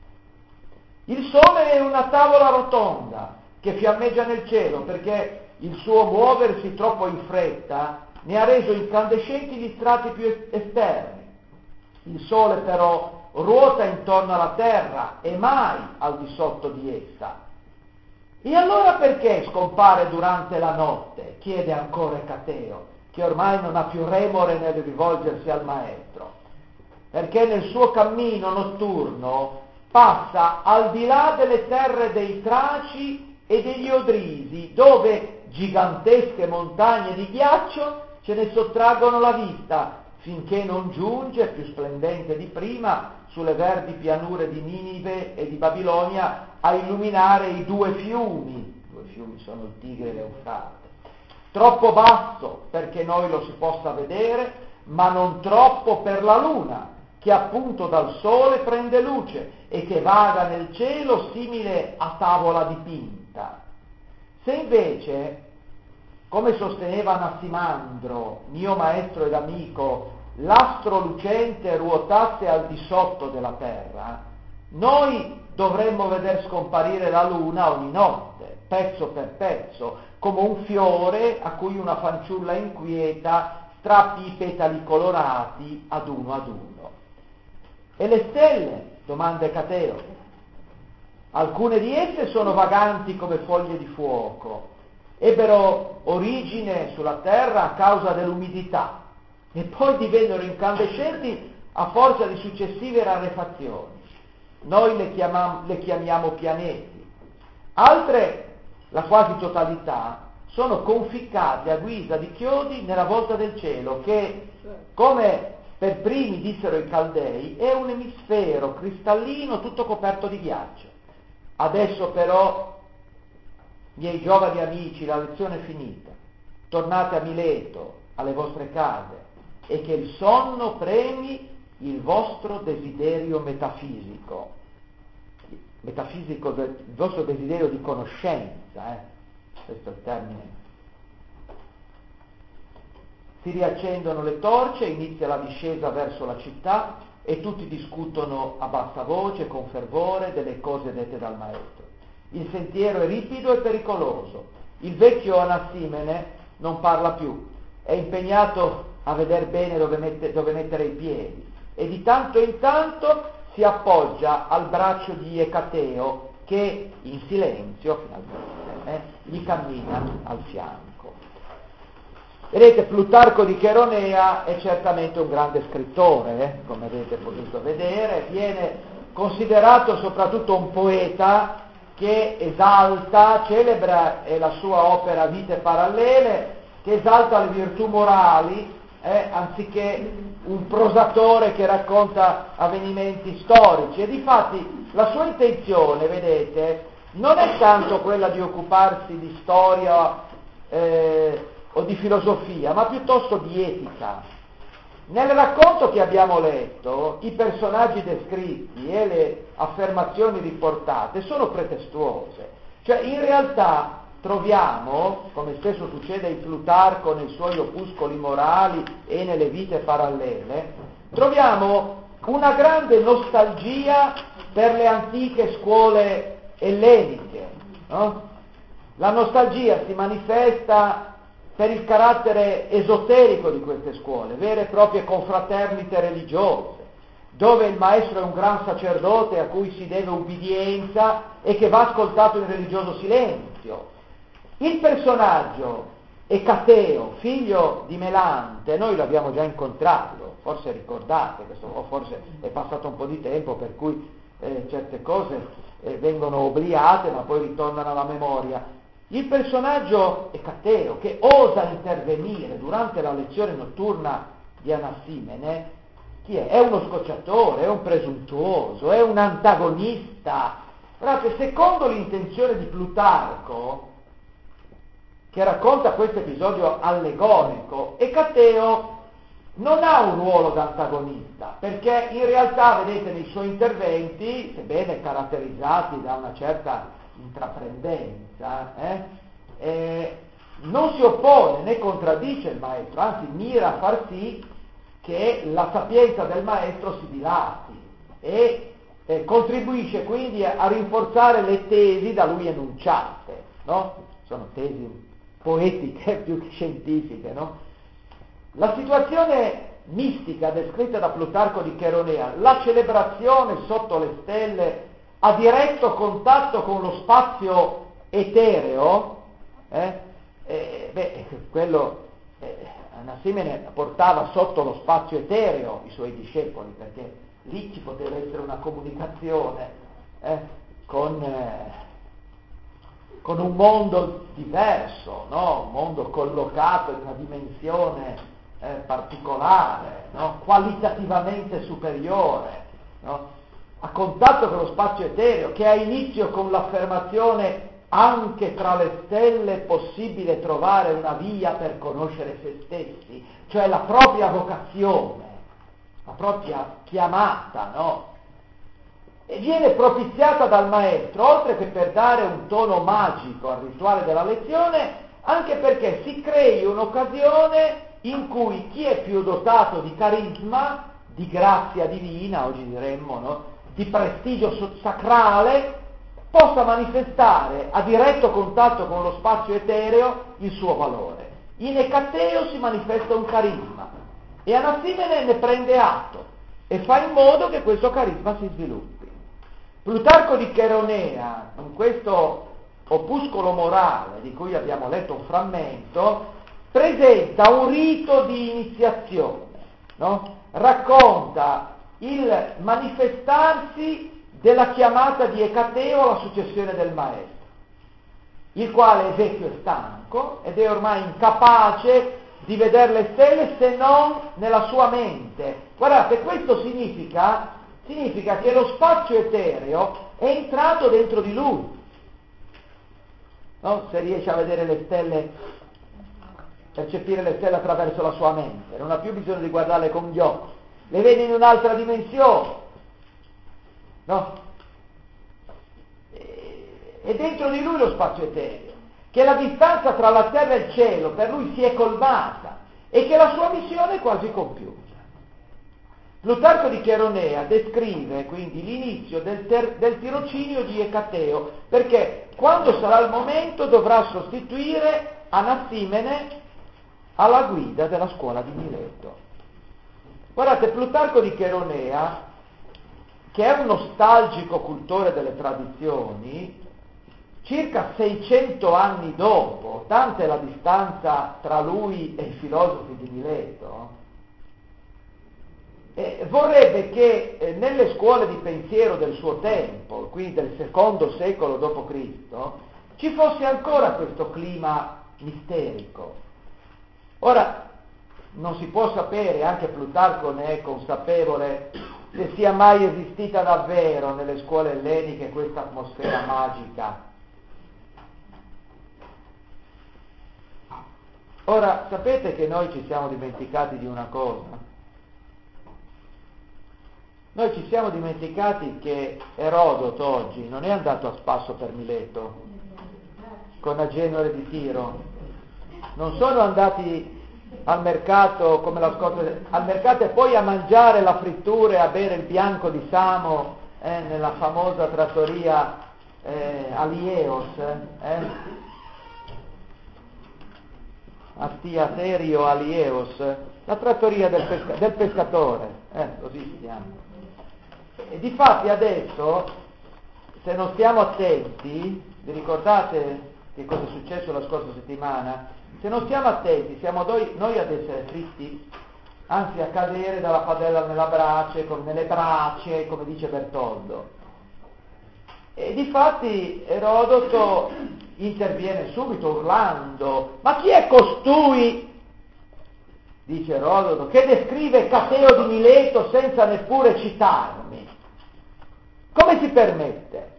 Il sole è una tavola rotonda che fiammeggia nel cielo perché il suo muoversi troppo in fretta ne ha reso incandescenti gli strati più esterni. Il sole però ruota intorno alla terra e mai al di sotto di essa. E allora perché scompare durante la notte? Chiede ancora Cateo, che ormai non ha più remore nel rivolgersi al maestro. Perché nel suo cammino notturno passa al di là delle terre dei Traci e degli Odrisi, dove gigantesche montagne di ghiaccio ce ne sottraggono la vista, finché non giunge, più splendente di prima, sulle verdi pianure di Ninive e di Babilonia, a illuminare i due fiumi sono il Tigre e l'Eufrate, troppo basso perché noi lo si possa vedere, ma non troppo per la luna, che appunto dal sole prende luce e che vaga nel cielo simile a tavola dipinta. Se invece, come sosteneva Anassimandro, mio maestro ed amico, l'astro lucente ruotasse al di sotto della terra, noi dovremmo veder scomparire la luna ogni notte, pezzo per pezzo, come un fiore a cui una fanciulla inquieta strappi i petali colorati ad uno ad uno. E le stelle? Domanda Cateo. Alcune di esse sono vaganti come foglie di fuoco, ebbero origine sulla terra a causa dell'umidità e poi divennero incandescenti a forza di successive rarefazioni. Noi le chiamiamo pianeti. Altre, la quasi totalità, sono conficcate a guisa di chiodi nella volta del cielo che, come per primi dissero i Caldei, è un emisfero cristallino tutto coperto di ghiaccio. Adesso però, miei giovani amici, la lezione è finita. Tornate a Mileto, alle vostre case, e che il sonno premi il vostro desiderio metafisico. Metafisico, il vostro desiderio di conoscenza, questo è il termine. Si riaccendono le torce, inizia la discesa verso la città e tutti discutono a bassa voce, con fervore, delle cose dette dal maestro. Il sentiero è ripido e pericoloso. Il vecchio Anassimene non parla più, è impegnato a veder bene dove mettere i piedi e di tanto in tanto si appoggia al braccio di Ecateo che in silenzio, finalmente, gli cammina al fianco. Vedete, Plutarco di Cheronea è certamente un grande scrittore, come avete potuto vedere, viene considerato soprattutto un poeta che esalta, celebra la sua opera Vite parallele, che esalta le virtù morali, anziché un prosatore che racconta avvenimenti storici. E difatti la sua intenzione, vedete, non è tanto quella di occuparsi di storia o di filosofia, ma piuttosto di etica. Nel racconto che abbiamo letto, i personaggi descritti e le affermazioni riportate sono pretestuose, cioè in realtà troviamo, come spesso succede in Plutarco nei suoi opuscoli morali e nelle vite parallele, troviamo una grande nostalgia per le antiche scuole elleniche, no? La nostalgia si manifesta per il carattere esoterico di queste scuole, vere e proprie confraternite religiose, dove il maestro è un gran sacerdote a cui si deve ubbidienza e che va ascoltato in religioso silenzio. Il personaggio Ecateo, figlio di Melante, noi l'abbiamo già incontrato, forse ricordate, o forse è passato un po' di tempo per cui certe cose vengono obliate ma poi ritornano alla memoria. Il personaggio Ecateo, che osa intervenire durante la lezione notturna di Anassimene, chi è? È uno scocciatore, è un presuntuoso, è un antagonista. Guardate, secondo l'intenzione di Plutarco, che racconta questo episodio allegorico, Ecateo non ha un ruolo da antagonista, perché in realtà, vedete, nei suoi interventi, sebbene caratterizzati da una certa intraprendenza, non si oppone né contraddice il maestro, anzi mira a far sì che la sapienza del maestro si dilati e contribuisce quindi a rinforzare le tesi da lui enunciate, no? Sono tesi poetiche più che scientifiche, no? La situazione mistica descritta da Plutarco di Cheronea, la celebrazione sotto le stelle a diretto contatto con lo spazio etereo, quello Anasimene portava sotto lo spazio etereo i suoi discepoli, perché lì ci poteva essere una comunicazione con un mondo diverso, no? Un mondo collocato in una dimensione particolare, no? Qualitativamente superiore, no? A contatto con lo spazio etereo, che ha inizio con l'affermazione anche tra le stelle è possibile trovare una via per conoscere se stessi, cioè la propria vocazione, la propria chiamata, no? E viene propiziata dal maestro, oltre che per dare un tono magico al rituale della lezione, anche perché si crei un'occasione in cui chi è più dotato di carisma, di grazia divina, oggi diremmo, no? Di prestigio sacrale, possa manifestare a diretto contatto con lo spazio etereo il suo valore. In Ecateo si manifesta un carisma e Anasimene ne prende atto e fa in modo che questo carisma si sviluppi. Plutarco di Cheronea, in questo opuscolo morale di cui abbiamo letto un frammento, presenta un rito di iniziazione, no? Racconta il manifestarsi della chiamata di Ecateo alla successione del maestro, il quale è vecchio e stanco ed è ormai incapace di vedere le stelle se non nella sua mente. Guardate, questo significa che lo spazio etereo è entrato dentro di lui, no? Se riesce a vedere le stelle, percepire le stelle attraverso la sua mente, non ha più bisogno di guardarle con gli occhi, le vede in un'altra dimensione, no? È dentro di lui lo spazio etereo, che la distanza tra la terra e il cielo per lui si è colmata e che la sua missione è quasi compiuta. Plutarco di Cheronea descrive quindi l'inizio del tirocinio di Ecateo, perché quando sarà il momento dovrà sostituire Anasimene alla guida della scuola di Mileto. Guardate, Plutarco di Cheronea, che è un nostalgico cultore delle tradizioni, circa 600 anni dopo, tanta è la distanza tra lui e i filosofi di Mileto, vorrebbe che nelle scuole di pensiero del suo tempo, quindi del secondo secolo d.C., ci fosse ancora questo clima misterico. Ora, non si può sapere, anche Plutarco ne è consapevole, se sia mai esistita davvero nelle scuole elleniche questa atmosfera magica. Ora, sapete che noi ci siamo dimenticati di una cosa? Noi ci siamo dimenticati che Erodoto oggi non è andato a spasso per Mileto con Agenore di Tiro, non sono andati al mercato come la scorsa, al mercato e poi a mangiare la frittura e a bere il bianco di Samo nella famosa trattoria Alieos, Astiaterio Alieos, la trattoria del pescatore, così si chiama. E difatti adesso, se non stiamo attenti, vi ricordate che cosa è successo la scorsa settimana? Se non stiamo attenti, siamo noi ad essere fritti, anzi a cadere dalla padella nelle brace, come dice Bertoldo. E difatti Erodoto interviene subito urlando: ma chi è costui, dice Erodoto, che descrive Ecateo di Mileto senza neppure citarmi? Come si permette?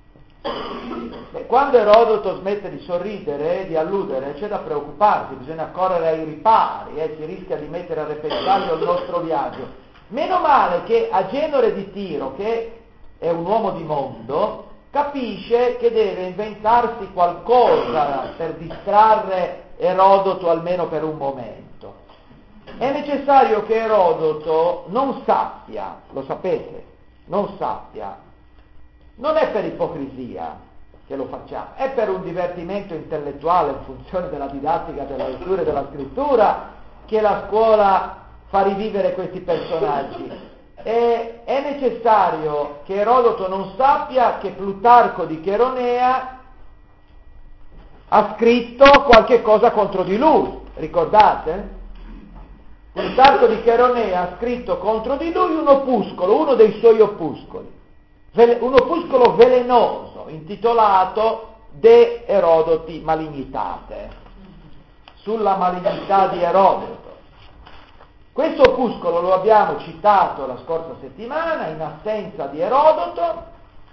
E quando Erodoto smette di sorridere, di alludere, c'è da preoccuparsi, bisogna correre ai ripari, si rischia di mettere a repentaglio il nostro viaggio. Meno male che Agenore di Tiro, che è un uomo di mondo, capisce che deve inventarsi qualcosa per distrarre Erodoto almeno per un momento. È necessario che Erodoto non sappia, lo sapete, non sappia, non è per ipocrisia che lo facciamo, è per un divertimento intellettuale in funzione della didattica della lettura e della scrittura che la scuola fa rivivere questi personaggi. È necessario che Erodoto non sappia che Plutarco di Cheronea ha scritto qualche cosa contro di lui, ricordate? Plutarco di Cheronea ha scritto contro di lui un opuscolo, uno dei suoi opuscoli, un opuscolo velenoso, intitolato De Erodoti Malignitate, sulla malignità di Erodoto. Questo opuscolo lo abbiamo citato la scorsa settimana, in assenza di Erodoto,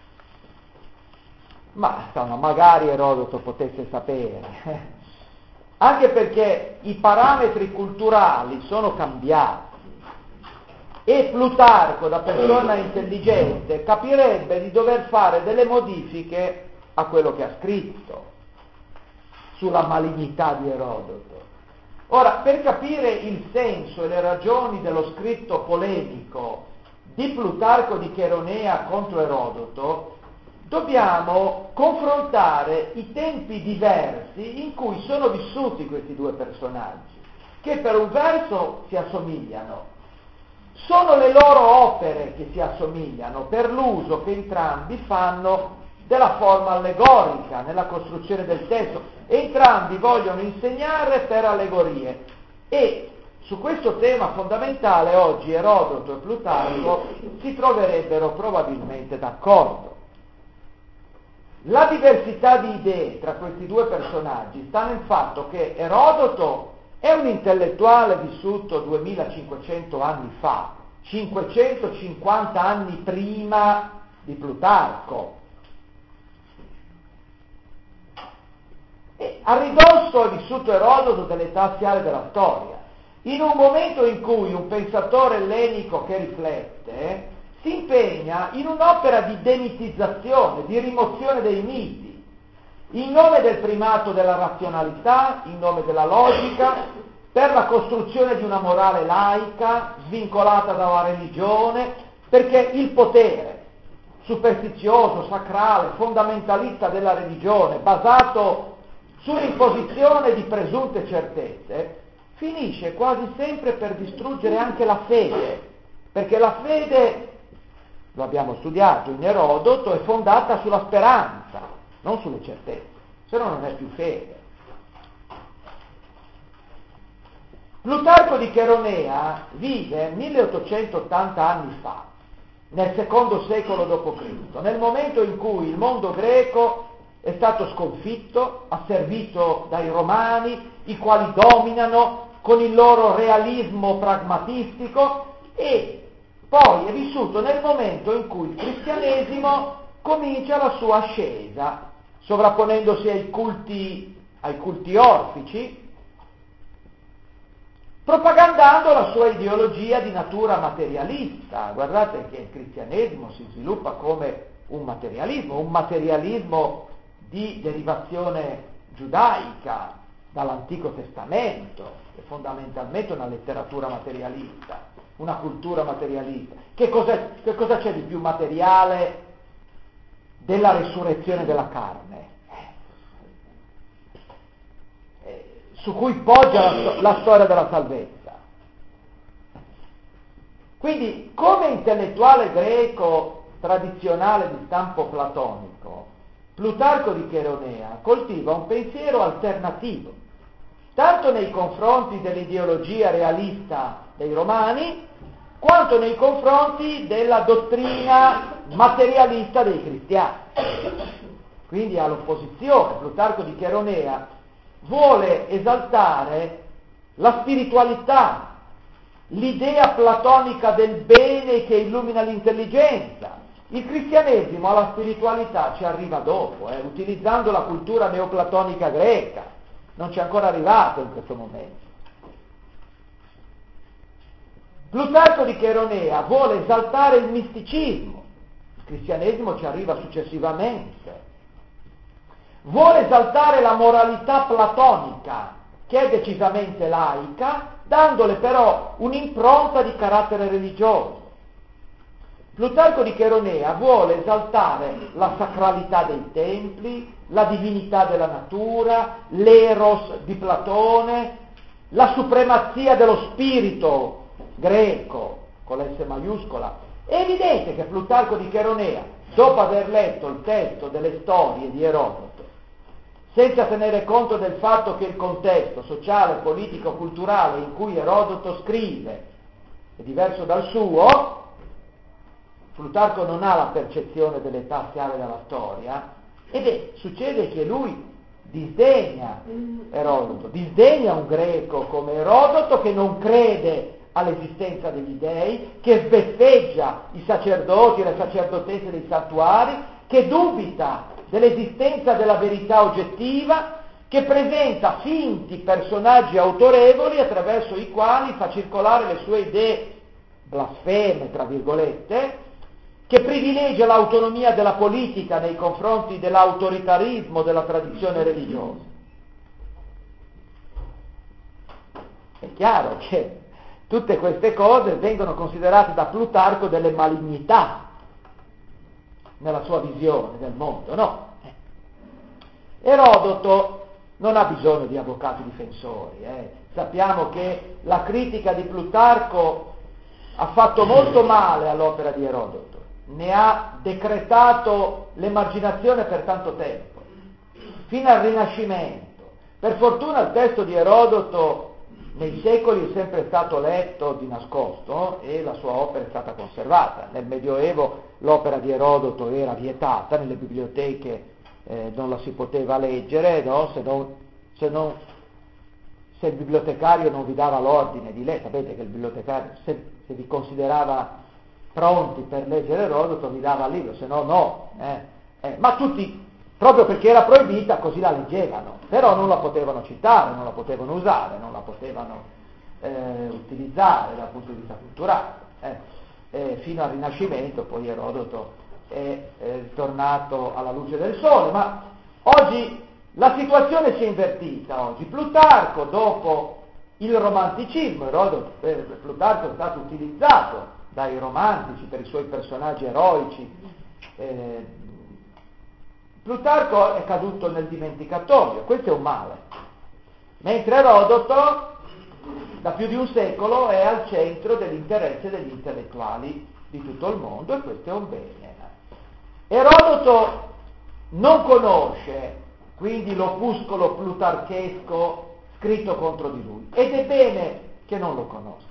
ma insomma, magari Erodoto potesse sapere, anche perché i parametri culturali sono cambiati e Plutarco, da persona intelligente, capirebbe di dover fare delle modifiche a quello che ha scritto sulla malignità di Erodoto. Ora, per capire il senso e le ragioni dello scritto polemico di Plutarco di Cheronea contro Erodoto, dobbiamo confrontare i tempi diversi in cui sono vissuti questi due personaggi, che per un verso si assomigliano. Sono le loro opere che si assomigliano per l'uso che entrambi fanno della forma allegorica nella costruzione del testo. Entrambi vogliono insegnare per allegorie e su questo tema fondamentale oggi Erodoto e Plutarco si troverebbero probabilmente d'accordo. La diversità di idee tra questi due personaggi sta nel fatto che Erodoto è un intellettuale vissuto 2500 anni fa, 550 anni prima di Plutarco. E a ridosso è vissuto Erodoto dell'età aziale della storia, in un momento in cui un pensatore ellenico che riflette si impegna in un'opera di demitizzazione, di rimozione dei miti, in nome del primato della razionalità, in nome della logica, per la costruzione di una morale laica, svincolata dalla religione, perché il potere superstizioso, sacrale, fondamentalista della religione, basato sull'imposizione di presunte certezze, finisce quasi sempre per distruggere anche la fede, perché la fede, lo abbiamo studiato in Erodoto, è fondata sulla speranza, non sulle certezze, se no non è più fede. Plutarco di Cheronea vive 1880 anni fa, nel secondo secolo d.C., nel momento in cui il mondo greco è stato sconfitto, asservito dai Romani, i quali dominano con il loro realismo pragmatistico, e poi è vissuto nel momento in cui il cristianesimo comincia la sua ascesa, sovrapponendosi ai culti orfici, propagandando la sua ideologia di natura materialista. Guardate che il cristianesimo si sviluppa come un materialismo di derivazione giudaica dall'Antico Testamento, è fondamentalmente una letteratura materialista, una cultura materialista. Che cosa c'è di più materiale della risurrezione della carne? Su cui poggia la storia della salvezza. Quindi, come intellettuale greco tradizionale di stampo platonico, Plutarco di Cheronea coltiva un pensiero alternativo, tanto nei confronti dell'ideologia realista dei Romani, quanto nei confronti della dottrina materialista dei cristiani. Quindi all'opposizione, Plutarco di Cheronea vuole esaltare la spiritualità, l'idea platonica del bene che illumina l'intelligenza. Il cristianesimo alla spiritualità ci arriva dopo, utilizzando la cultura neoplatonica greca, non c'è ancora arrivato in questo momento. Plutarco di Cheronea vuole esaltare il misticismo, cristianesimo ci arriva successivamente. Vuole esaltare la moralità platonica, che è decisamente laica, dandole però un'impronta di carattere religioso. Plutarco di Cheronea vuole esaltare la sacralità dei templi, la divinità della natura, l'eros di Platone, la supremazia dello spirito greco, con l'S maiuscola. È evidente che Plutarco di Cheronea, dopo aver letto il testo delle storie di Erodoto, senza tenere conto del fatto che il contesto sociale, politico, culturale in cui Erodoto scrive è diverso dal suo, Plutarco non ha la percezione dell'età chiave della storia, succede che lui disdegna Erodoto, disdegna un greco come Erodoto che non crede all'esistenza degli dei, che sbeffeggia i sacerdoti e le sacerdotesse dei santuari, che dubita dell'esistenza della verità oggettiva, che presenta finti personaggi autorevoli attraverso i quali fa circolare le sue idee blasfeme, tra virgolette, che privilegia l'autonomia della politica nei confronti dell'autoritarismo della tradizione religiosa. È chiaro che tutte queste cose vengono considerate da Plutarco delle malignità nella sua visione del mondo, no? Erodoto non ha bisogno di avvocati difensori, Sappiamo che la critica di Plutarco ha fatto molto male all'opera di Erodoto, ne ha decretato l'emarginazione per tanto tempo, fino al Rinascimento. Per fortuna il testo di Erodoto nei secoli è sempre stato letto di nascosto e la sua opera è stata conservata. Nel Medioevo l'opera di Erodoto era vietata, nelle biblioteche non la si poteva leggere, no? Se il bibliotecario non vi dava l'ordine di leggere. Sapete che il bibliotecario, se vi considerava pronti per leggere Erodoto, vi dava il libro, se no no. Ma tutti, proprio perché era proibita, così la leggevano, però non la potevano citare, non la potevano usare, non la potevano utilizzare dal punto di vista culturale. Fino al Rinascimento poi Erodoto è ritornato alla luce del sole, ma oggi la situazione si è invertita. Oggi Plutarco, dopo il romanticismo, Plutarco è stato utilizzato dai romantici per i suoi personaggi eroici, Plutarco è caduto nel dimenticatoio, questo è un male, mentre Erodoto da più di un secolo è al centro dell'interesse degli intellettuali di tutto il mondo, e questo è un bene. Erodoto non conosce quindi l'opuscolo plutarchesco scritto contro di lui, ed è bene che non lo conosca.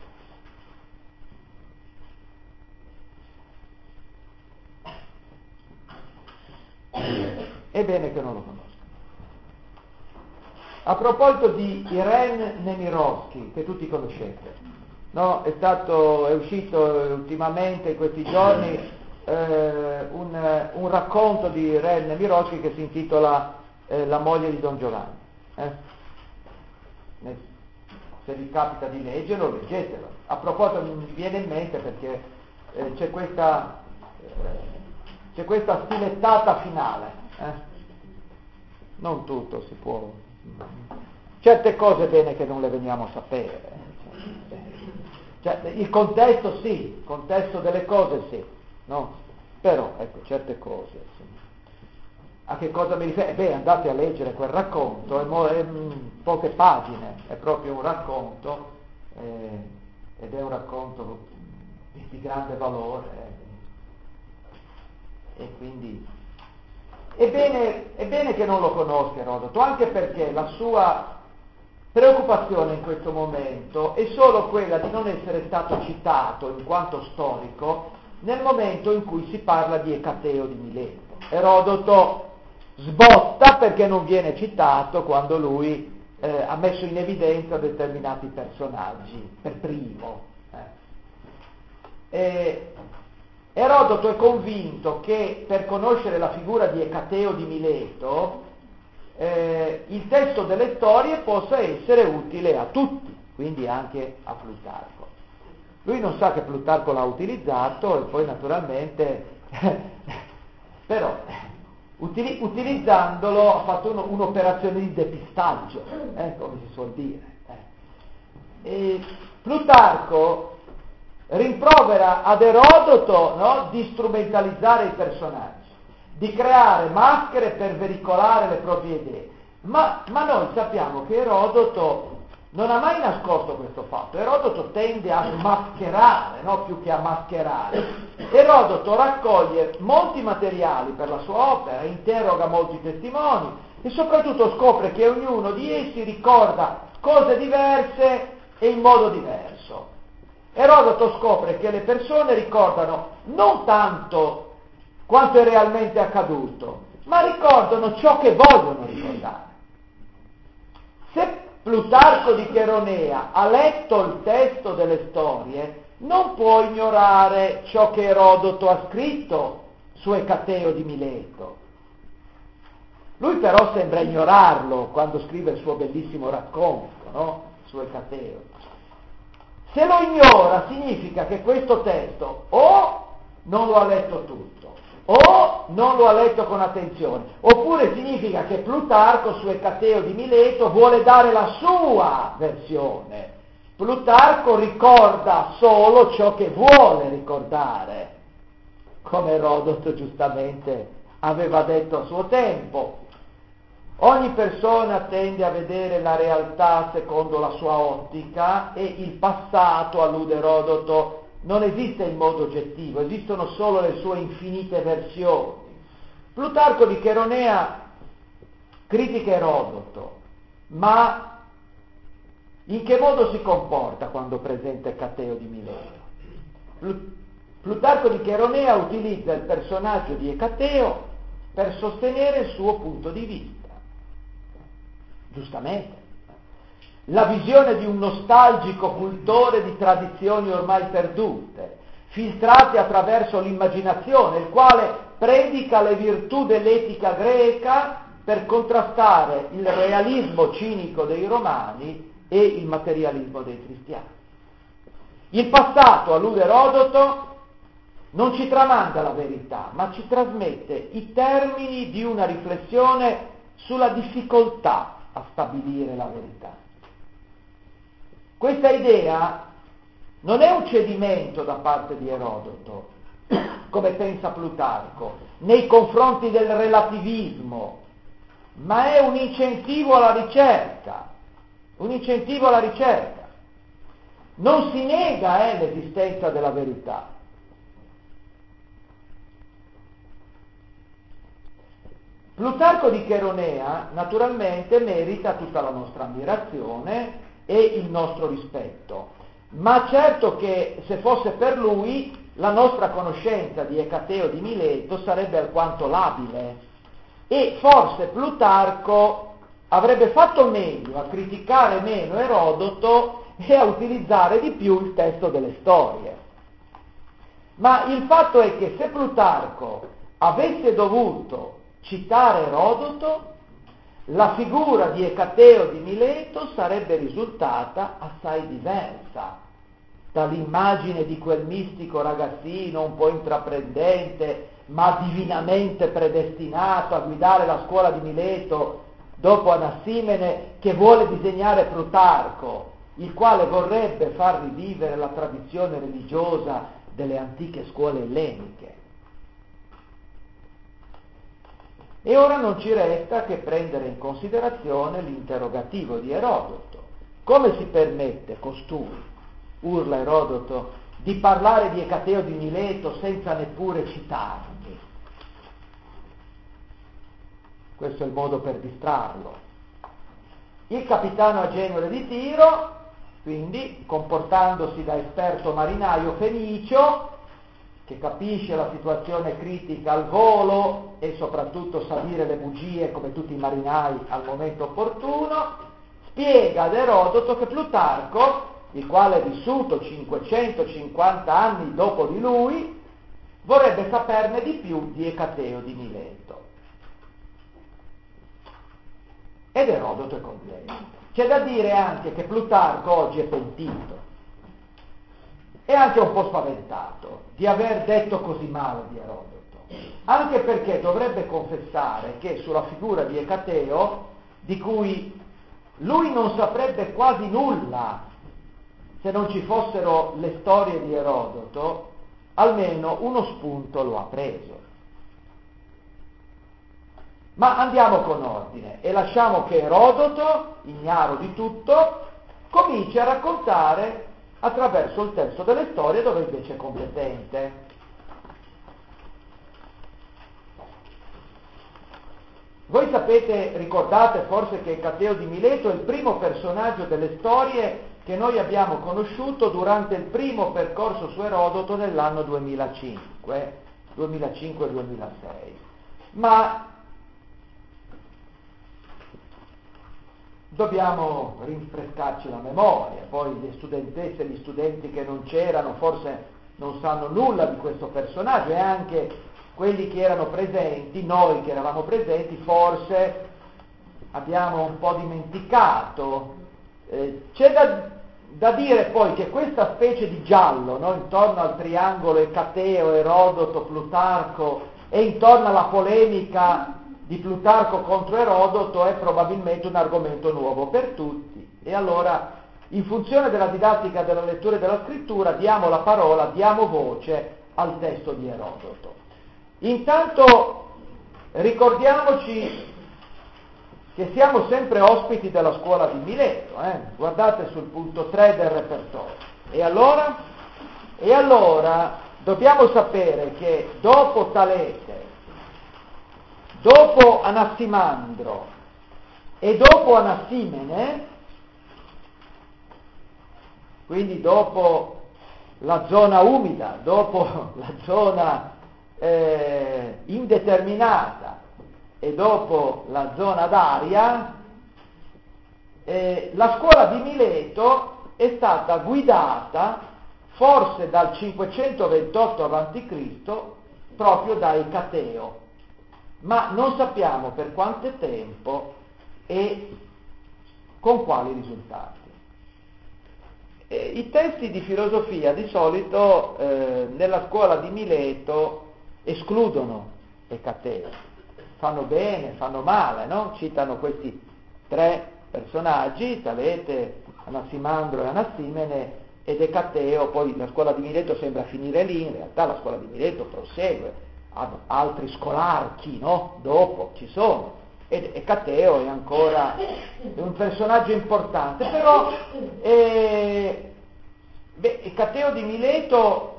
È bene che non lo conosca. A proposito di Irene Nemirovsky, che tutti conoscete, no? È uscito ultimamente in questi giorni un racconto di Irene Nemirovsky che si intitola La moglie di Don Giovanni. Se vi capita di leggerlo, leggetelo. A proposito mi viene in mente perché c'è questa stilettata finale. Non tutto si può. Certe cose è bene che non le veniamo a sapere. Cioè, il contesto sì, il contesto delle cose sì, no? Però, ecco, certe cose sì. A che cosa mi riferisco? Andate a leggere quel racconto, è poche pagine, è proprio un racconto, ed è un racconto di grande valore, e quindi è bene che non lo conosca Erodoto, anche perché la sua preoccupazione in questo momento è solo quella di non essere stato citato in quanto storico nel momento in cui si parla di Ecateo di Mileto. Erodoto sbotta perché non viene citato quando lui ha messo in evidenza determinati personaggi per primo. Erodoto è convinto che per conoscere la figura di Ecateo di Mileto il testo delle storie possa essere utile a tutti, quindi anche a Plutarco. Lui non sa che Plutarco l'ha utilizzato e poi naturalmente Però, utilizzandolo, ha fatto un'operazione di depistaggio, come si suol dire. E Plutarco rimprovera ad Erodoto, no, di strumentalizzare i personaggi, di creare maschere per veicolare le proprie idee. Ma noi sappiamo che Erodoto non ha mai nascosto questo fatto. Erodoto tende a mascherare, no, più che a mascherare. Erodoto raccoglie molti materiali per la sua opera, interroga molti testimoni e soprattutto scopre che ognuno di essi ricorda cose diverse e in modo diverso. Erodoto scopre che le persone ricordano non tanto quanto è realmente accaduto, ma ricordano ciò che vogliono ricordare. Se Plutarco di Cheronea ha letto il testo delle storie, non può ignorare ciò che Erodoto ha scritto su Ecateo di Mileto. Lui però sembra ignorarlo quando scrive il suo bellissimo racconto, no? Su Ecateo. Se lo ignora significa che questo testo o non lo ha letto tutto, o non lo ha letto con attenzione, oppure significa che Plutarco su Ecateo di Mileto vuole dare la sua versione. Plutarco ricorda solo ciò che vuole ricordare, come Erodoto giustamente aveva detto a suo tempo. Ogni persona tende a vedere la realtà secondo la sua ottica e il passato, allude Erodoto, non esiste in modo oggettivo, esistono solo le sue infinite versioni. Plutarco di Cheronea critica Erodoto, ma in che modo si comporta quando presenta Ecateo di Mileto? Plutarco di Cheronea utilizza il personaggio di Ecateo per sostenere il suo punto di vista. Giustamente. La visione di un nostalgico cultore di tradizioni ormai perdute, filtrate attraverso l'immaginazione, il quale predica le virtù dell'etica greca per contrastare il realismo cinico dei romani e il materialismo dei cristiani. Il passato, allude Erodoto, non ci tramanda la verità, ma ci trasmette i termini di una riflessione sulla difficoltà a stabilire la verità. Questa idea non è un cedimento da parte di Erodoto, come pensa Plutarco, nei confronti del relativismo, ma è un incentivo alla ricerca, Non si nega l'esistenza della verità. Plutarco di Cheronea naturalmente merita tutta la nostra ammirazione e il nostro rispetto, ma certo che se fosse per lui la nostra conoscenza di Ecateo di Mileto sarebbe alquanto labile e forse Plutarco avrebbe fatto meglio a criticare meno Erodoto e a utilizzare di più il testo delle storie. Ma il fatto è che se Plutarco avesse dovuto citare Erodoto, la figura di Ecateo di Mileto sarebbe risultata assai diversa dall'immagine di quel mistico ragazzino un po' intraprendente, ma divinamente predestinato a guidare la scuola di Mileto dopo Anassimene, che vuole disegnare Plutarco, il quale vorrebbe far rivivere la tradizione religiosa delle antiche scuole elleniche. E ora non ci resta che prendere in considerazione l'interrogativo di Erodoto. Come si permette costui, urla Erodoto, di parlare di Ecateo di Mileto senza neppure citarli? Questo è il modo per distrarlo. Il capitano Agenore di Tiro, quindi, comportandosi da esperto marinaio fenicio, che capisce la situazione critica al volo e soprattutto sa dire le bugie come tutti i marinai al momento opportuno, spiega ad Erodoto che Plutarco, il quale è vissuto 550 anni dopo di lui, vorrebbe saperne di più di Ecateo di Mileto. Ed Erodoto è contento. C'è da dire anche che Plutarco oggi è pentito. È anche un po' spaventato di aver detto così male di Erodoto. anche perché dovrebbe confessare che sulla figura di Ecateo, di cui lui non saprebbe quasi nulla se non ci fossero le storie di Erodoto, almeno uno spunto lo ha preso. Ma andiamo con ordine e lasciamo che Erodoto, ignaro di tutto, cominci a raccontare attraverso il testo delle storie dove invece è competente. Voi sapete, ricordate forse che Ecateo di Mileto è il primo personaggio delle storie che noi abbiamo conosciuto durante il primo percorso su Erodoto nell'anno 2005-2006. Ma dobbiamo rinfrescarci la memoria, poi le studentesse e gli studenti che non c'erano forse non sanno nulla di questo personaggio, e anche quelli che erano presenti, noi che eravamo presenti, forse abbiamo un po' dimenticato. C'è da dire poi che questa specie di giallo, no, intorno al triangolo Ecateo, Erodoto, Plutarco, e intorno alla polemica di Plutarco contro Erodoto, è probabilmente un argomento nuovo per tutti. E allora, in funzione della didattica della lettura e della scrittura, diamo la parola, diamo voce al testo di Erodoto. Intanto ricordiamoci che siamo sempre ospiti della scuola di Mileto, guardate sul punto 3 del repertorio. E allora dobbiamo sapere che dopo Talete, dopo Anassimandro e dopo Anassimene, quindi dopo la zona umida, dopo la zona indeterminata e dopo la zona d'aria, la scuola di Mileto è stata guidata forse dal 528 a.C. proprio da Ecateo, ma non sappiamo per quanto tempo e con quali risultati. I testi di filosofia di solito nella scuola di Mileto escludono Ecateo, fanno bene, fanno male, no? Citano questi tre personaggi, Talete, Anassimandro e Anassimene, ed Ecateo. Poi la scuola di Mileto sembra finire lì, in realtà la scuola di Mileto prosegue, altri scolarchi, no? Dopo ci sono, ed Ecateo è ancora un personaggio importante, però Ecateo di Mileto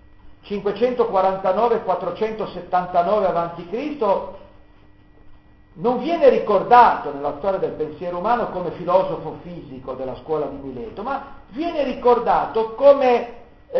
549-479 a.C. non viene ricordato nella storia del pensiero umano come filosofo fisico della scuola di Mileto, ma viene ricordato come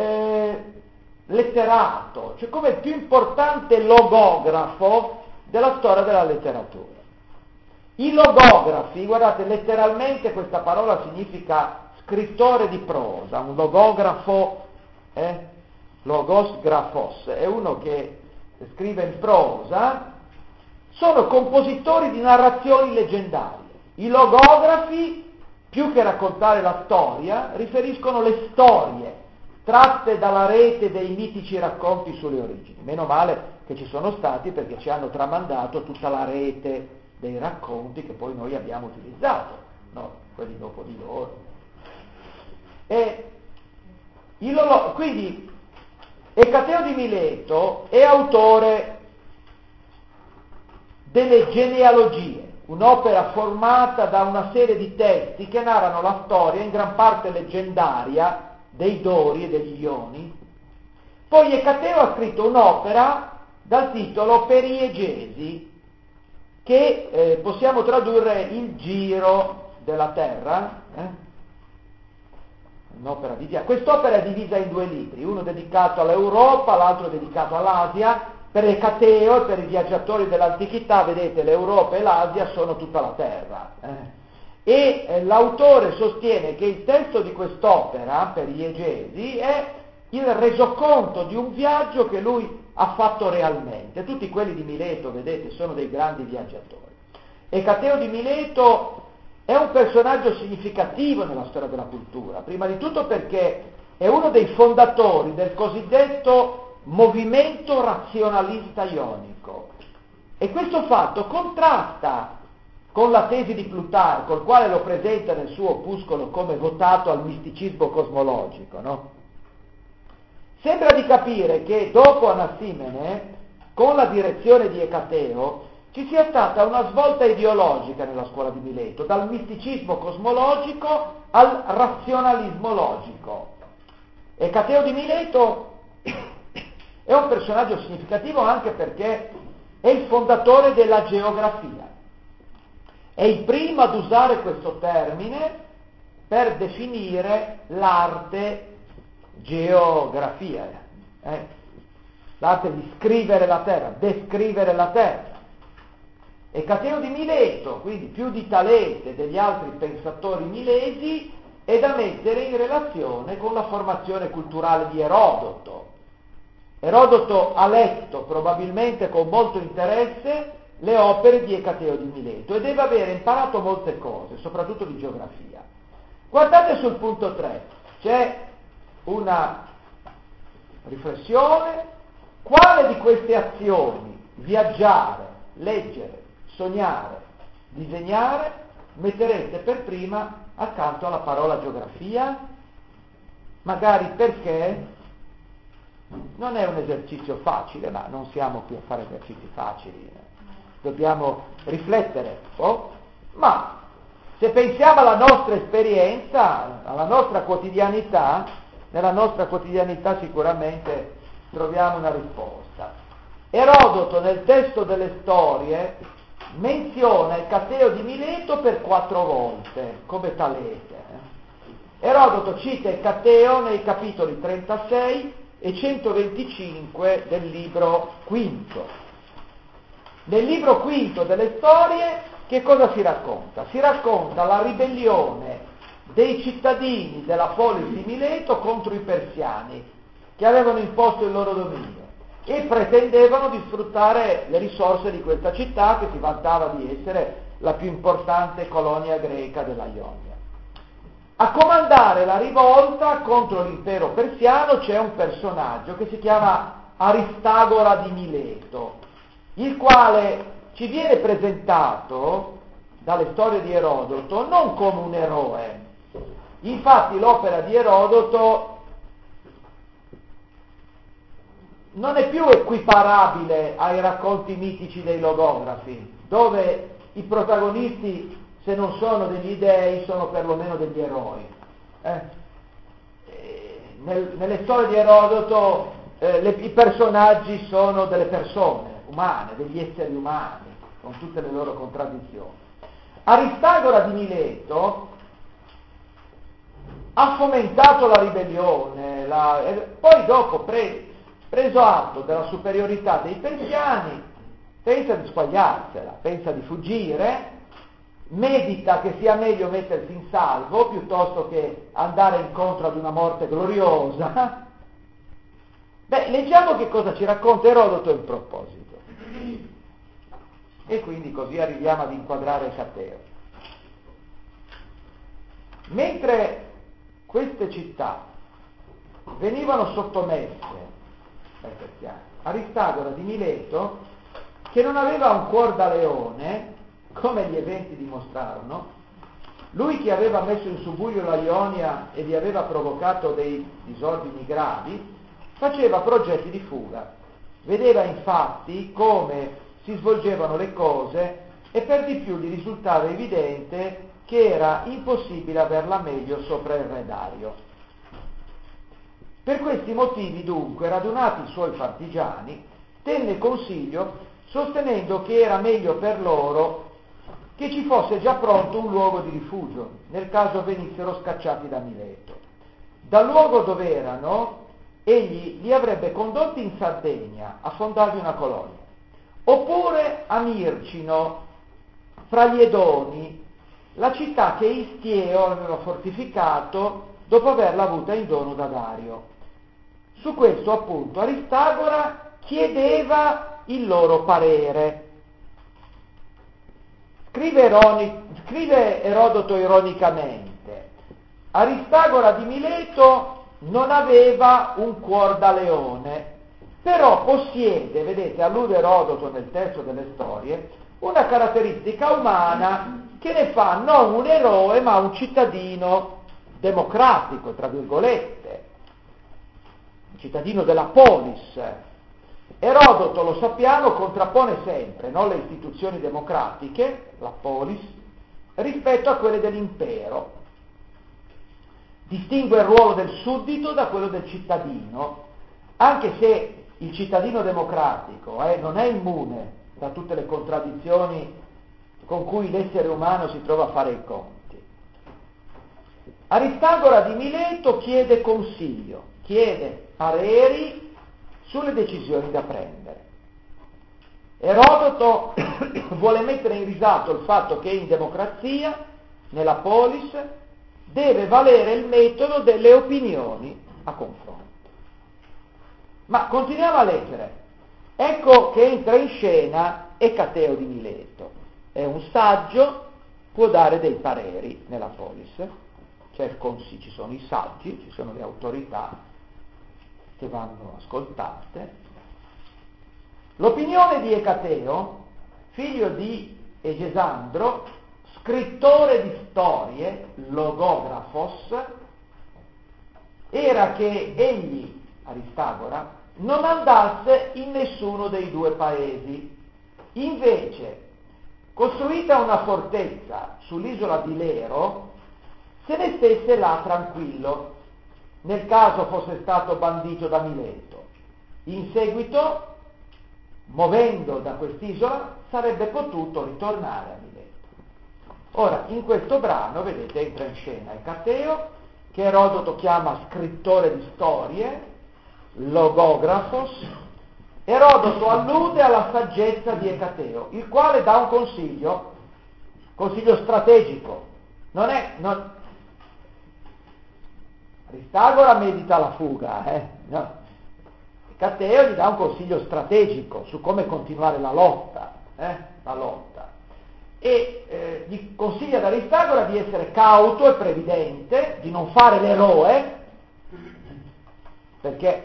letterato, cioè come il più importante logografo della storia della letteratura. I logografi, guardate, letteralmente questa parola significa scrittore di prosa, un logografo, logos graphos, è uno che scrive in prosa, sono compositori di narrazioni leggendarie. I logografi, più che raccontare la storia, riferiscono le storie tratte dalla rete dei mitici racconti sulle origini. Meno male che ci sono stati, perché ci hanno tramandato tutta la rete dei racconti che poi noi abbiamo utilizzato, no? Quelli dopo di loro. Quindi Ecateo di Mileto è autore delle genealogie, un'opera formata da una serie di testi che narrano la storia, in gran parte leggendaria, dei Dori e degli Ioni. Poi Ecateo ha scritto un'opera dal titolo Periegesi, che possiamo tradurre il giro della terra, un'opera di viaggio. Quest'opera è divisa in due libri, uno dedicato all'Europa, l'altro dedicato all'Asia. Per Ecateo e per i viaggiatori dell'antichità, vedete, l'Europa e l'Asia sono tutta la terra. L'autore sostiene che il testo di quest'opera, Periegesi, è il resoconto di un viaggio che lui ha fatto realmente. Tutti quelli di Mileto, vedete, sono dei grandi viaggiatori. Ecateo di Mileto è un personaggio significativo nella storia della cultura, prima di tutto perché è uno dei fondatori del cosiddetto movimento razionalista ionico. E questo fatto contrasta con la tesi di Plutarco, il quale lo presenta nel suo opuscolo come votato al misticismo cosmologico, no? Sembra di capire che dopo Anassimene, con la direzione di Ecateo, ci sia stata una svolta ideologica nella scuola di Mileto, dal misticismo cosmologico al razionalismo logico. Ecateo di Mileto è un personaggio significativo anche perché è il fondatore della geografia. È il primo ad usare questo termine per definire l'arte geografia, l'arte di scrivere la terra, descrivere la terra. Ecateo di Mileto, quindi più di Talete e degli altri pensatori milesi, è da mettere in relazione con la formazione culturale di Erodoto. Erodoto ha letto probabilmente con molto interesse le opere di Ecateo di Mileto e deve avere imparato molte cose, soprattutto di geografia. Guardate sul punto 3, c'è una riflessione: quale di queste azioni, viaggiare, leggere, sognare, disegnare, metterete per prima accanto alla parola geografia? Magari perché non è un esercizio facile, ma non siamo qui a fare esercizi facili, dobbiamo riflettere, ma se pensiamo alla nostra esperienza, alla nostra quotidianità, nella nostra quotidianità sicuramente troviamo una risposta. Erodoto nel testo delle storie menziona Ecateo di Mileto per 4 volte, come Talete. Erodoto cita Ecateo nei capitoli 36 e 125 del libro quinto. Nel libro quinto delle storie che cosa si racconta? Si racconta la ribellione dei cittadini della polis di Mileto contro i persiani che avevano imposto il loro dominio e pretendevano di sfruttare le risorse di questa città che si vantava di essere la più importante colonia greca della Ionia. A comandare la rivolta contro l'impero persiano c'è un personaggio che si chiama Aristagora di Mileto, il quale ci viene presentato dalle storie di Erodoto non come un eroe. Infatti l'opera di Erodoto non è più equiparabile ai racconti mitici dei logografi, dove i protagonisti, se non sono degli dei, sono perlomeno degli eroi. Nelle storie di Erodoto i personaggi sono delle persone umane, degli esseri umani, con tutte le loro contraddizioni. Aristagora di Mileto ha fomentato la ribellione, poi dopo preso atto della superiorità dei persiani, pensa di squagliarsela, pensa di fuggire, medita che sia meglio mettersi in salvo piuttosto che andare incontro ad una morte gloriosa. Leggiamo che cosa ci racconta Erodoto in proposito. E quindi così arriviamo ad inquadrare Ecateo. Mentre queste città venivano sottomesse dai persiani, Aristagora di Mileto, che non aveva un cuor da leone, come gli eventi dimostrarono, lui che aveva messo in subbuglio la Ionia e vi aveva provocato dei disordini gravi, faceva progetti di fuga. Vedeva infatti come si svolgevano le cose e per di più gli risultava evidente che era impossibile averla meglio sopra il re Dario. Per questi motivi, dunque, radunati i suoi partigiani, tenne consiglio sostenendo che era meglio per loro che ci fosse già pronto un luogo di rifugio, nel caso venissero scacciati da Mileto. Dal luogo dove erano, egli li avrebbe condotti in Sardegna a fondarvi una colonia, oppure a Mircino, fra gli Edoni, la città che Istieo aveva fortificato dopo averla avuta in dono da Dario. Su questo appunto Aristagora chiedeva il loro parere. Scrive Erodoto ironicamente: Aristagora di Mileto non aveva un cuor da leone, però possiede, vedete, allude Erodoto nel testo delle storie, una caratteristica umana che ne fa non un eroe ma un cittadino democratico, tra virgolette, un cittadino della polis. Erodoto, lo sappiamo, contrappone sempre, no, le istituzioni democratiche, la polis, rispetto a quelle dell'impero. Distingue il ruolo del suddito da quello del cittadino, anche se il cittadino democratico non è immune da tutte le contraddizioni con cui l'essere umano si trova a fare i conti. Aristagora di Mileto chiede consiglio, chiede pareri sulle decisioni da prendere. Erodoto vuole mettere in risalto il fatto che in democrazia, nella polis, deve valere il metodo delle opinioni a confronto. Ma continuiamo a leggere. Ecco che entra in scena Ecateo di Mileto. È un saggio, può dare dei pareri nella polis. Ci sono i saggi, ci sono le autorità che vanno ascoltate. L'opinione di Ecateo, figlio di Egesandro, scrittore di storie, logografos, era che egli, Aristagora, non andasse in nessuno dei due paesi. Invece, costruita una fortezza sull'isola di Lero, se ne stesse là tranquillo, nel caso fosse stato bandito da Mileto. In seguito, muovendo da quest'isola, sarebbe potuto ritornare a Mileto. Ora, in questo brano, vedete, entra in scena Ecateo, che Erodoto chiama scrittore di storie, logografos. Erodoto allude alla saggezza di Ecateo, il quale dà un consiglio strategico. Aristagora medita la fuga, no. Ecateo gli dà un consiglio strategico su come continuare la lotta. E gli consiglia ad Aristagora di essere cauto e previdente, di non fare l'eroe, perché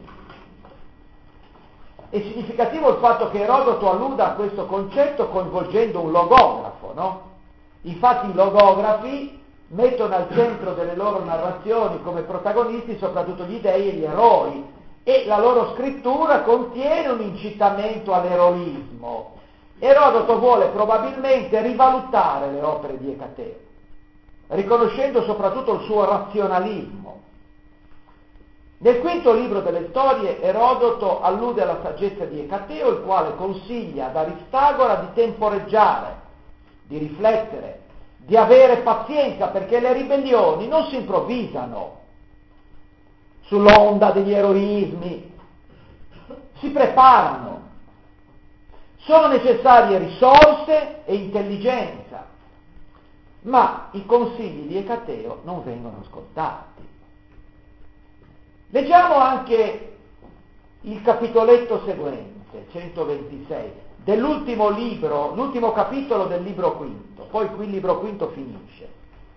è significativo il fatto che Erodoto alluda a questo concetto coinvolgendo un logografo, no? Infatti i logografi mettono al centro delle loro narrazioni come protagonisti soprattutto gli dei e gli eroi, e la loro scrittura contiene un incitamento all'eroismo. Erodoto vuole probabilmente rivalutare le opere di Ecateo, riconoscendo soprattutto il suo razionalismo. Nel quinto libro delle storie Erodoto allude alla saggezza di Ecateo, il quale consiglia ad Aristagora di temporeggiare, di riflettere, di avere pazienza, perché le ribellioni non si improvvisano sull'onda degli eroismi, si preparano. Sono necessarie risorse e intelligenza, ma i consigli di Ecateo non vengono ascoltati. Leggiamo anche il capitoletto seguente, 126, dell'ultimo libro, l'ultimo capitolo del libro quinto, poi qui il libro quinto finisce.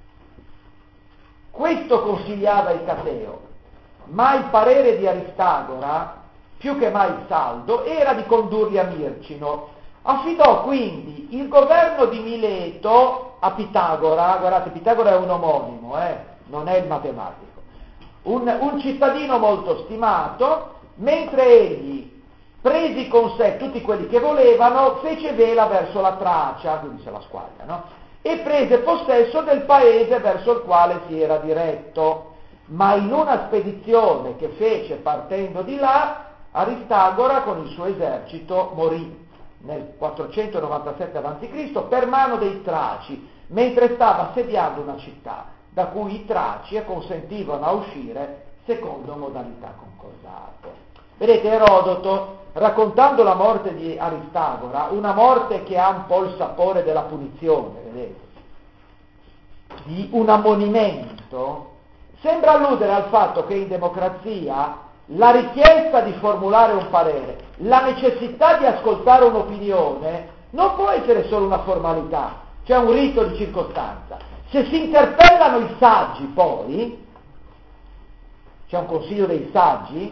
Questo consigliava Ecateo, ma il parere di Aristagora, più che mai saldo, era di condurli a Mircino. Affidò quindi il governo di Mileto a Pitagora. Guardate, Pitagora è un omonimo, non è il matematico, un cittadino molto stimato, mentre egli, presi con sé tutti quelli che volevano, fece vela verso la Tracia, quindi se la squadra, no? E prese possesso del paese verso il quale si era diretto. Ma in una spedizione che fece partendo di là, Aristagora con il suo esercito morì nel 497 a.C. per mano dei Traci, mentre stava assediando una città, da cui i Traci consentivano a uscire secondo modalità concordate. Vedete, Erodoto, raccontando la morte di Aristagora, una morte che ha un po' il sapore della punizione, vedete, di un ammonimento, sembra alludere al fatto che in democrazia la richiesta di formulare un parere, la necessità di ascoltare un'opinione, non può essere solo una formalità, cioè un rito di circostanza. Se si interpellano i saggi poi, c'è un consiglio dei saggi,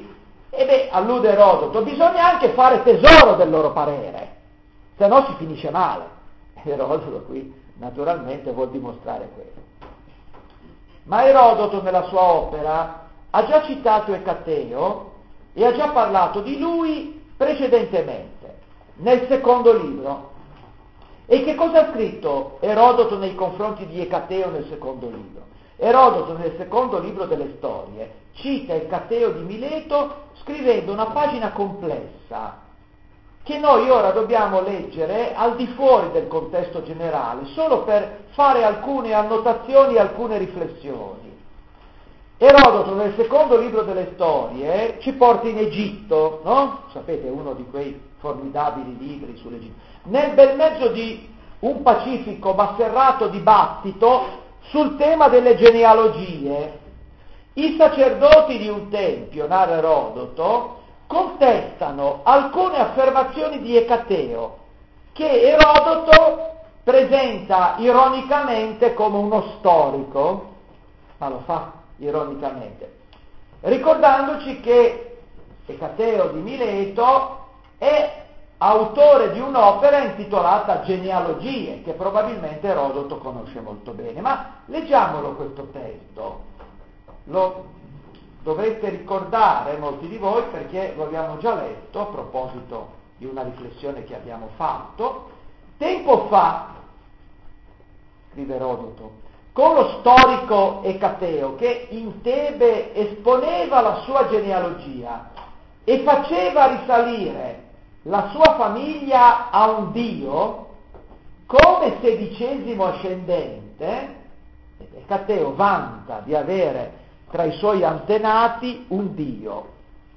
Allude Erodoto, bisogna anche fare tesoro del loro parere, se no si finisce male. Erodoto qui naturalmente vuol dimostrare quello. Ma Erodoto nella sua opera ha già citato Ecateo e ha già parlato di lui precedentemente, nel secondo libro. E che cosa ha scritto Erodoto nei confronti di Ecateo nel secondo libro? Erodoto nel secondo libro delle storie cita Ecateo di Mileto scrivendo una pagina complessa che noi ora dobbiamo leggere al di fuori del contesto generale, solo per fare alcune annotazioni, alcune riflessioni. Erodoto nel secondo libro delle storie ci porta in Egitto, no? Sapete, uno di quei formidabili libri sull'Egitto, nel bel mezzo di un pacifico ma serrato dibattito sul tema delle genealogie. I sacerdoti di un tempio, narra Erodoto, contestano alcune affermazioni di Ecateo che Erodoto presenta ironicamente come uno storico, ma lo fa ironicamente, ricordandoci che Ecateo di Mileto è autore di un'opera intitolata Genealogie, che probabilmente Erodoto conosce molto bene. Ma leggiamolo questo testo, lo dovrete ricordare molti di voi perché lo abbiamo già letto a proposito di una riflessione che abbiamo fatto. Tempo fa, scrive Erodoto, con lo storico Ecateo che in Tebe esponeva la sua genealogia e faceva risalire la sua famiglia a un dio come sedicesimo ascendente, Ecateo vanta di avere tra i suoi antenati un dio.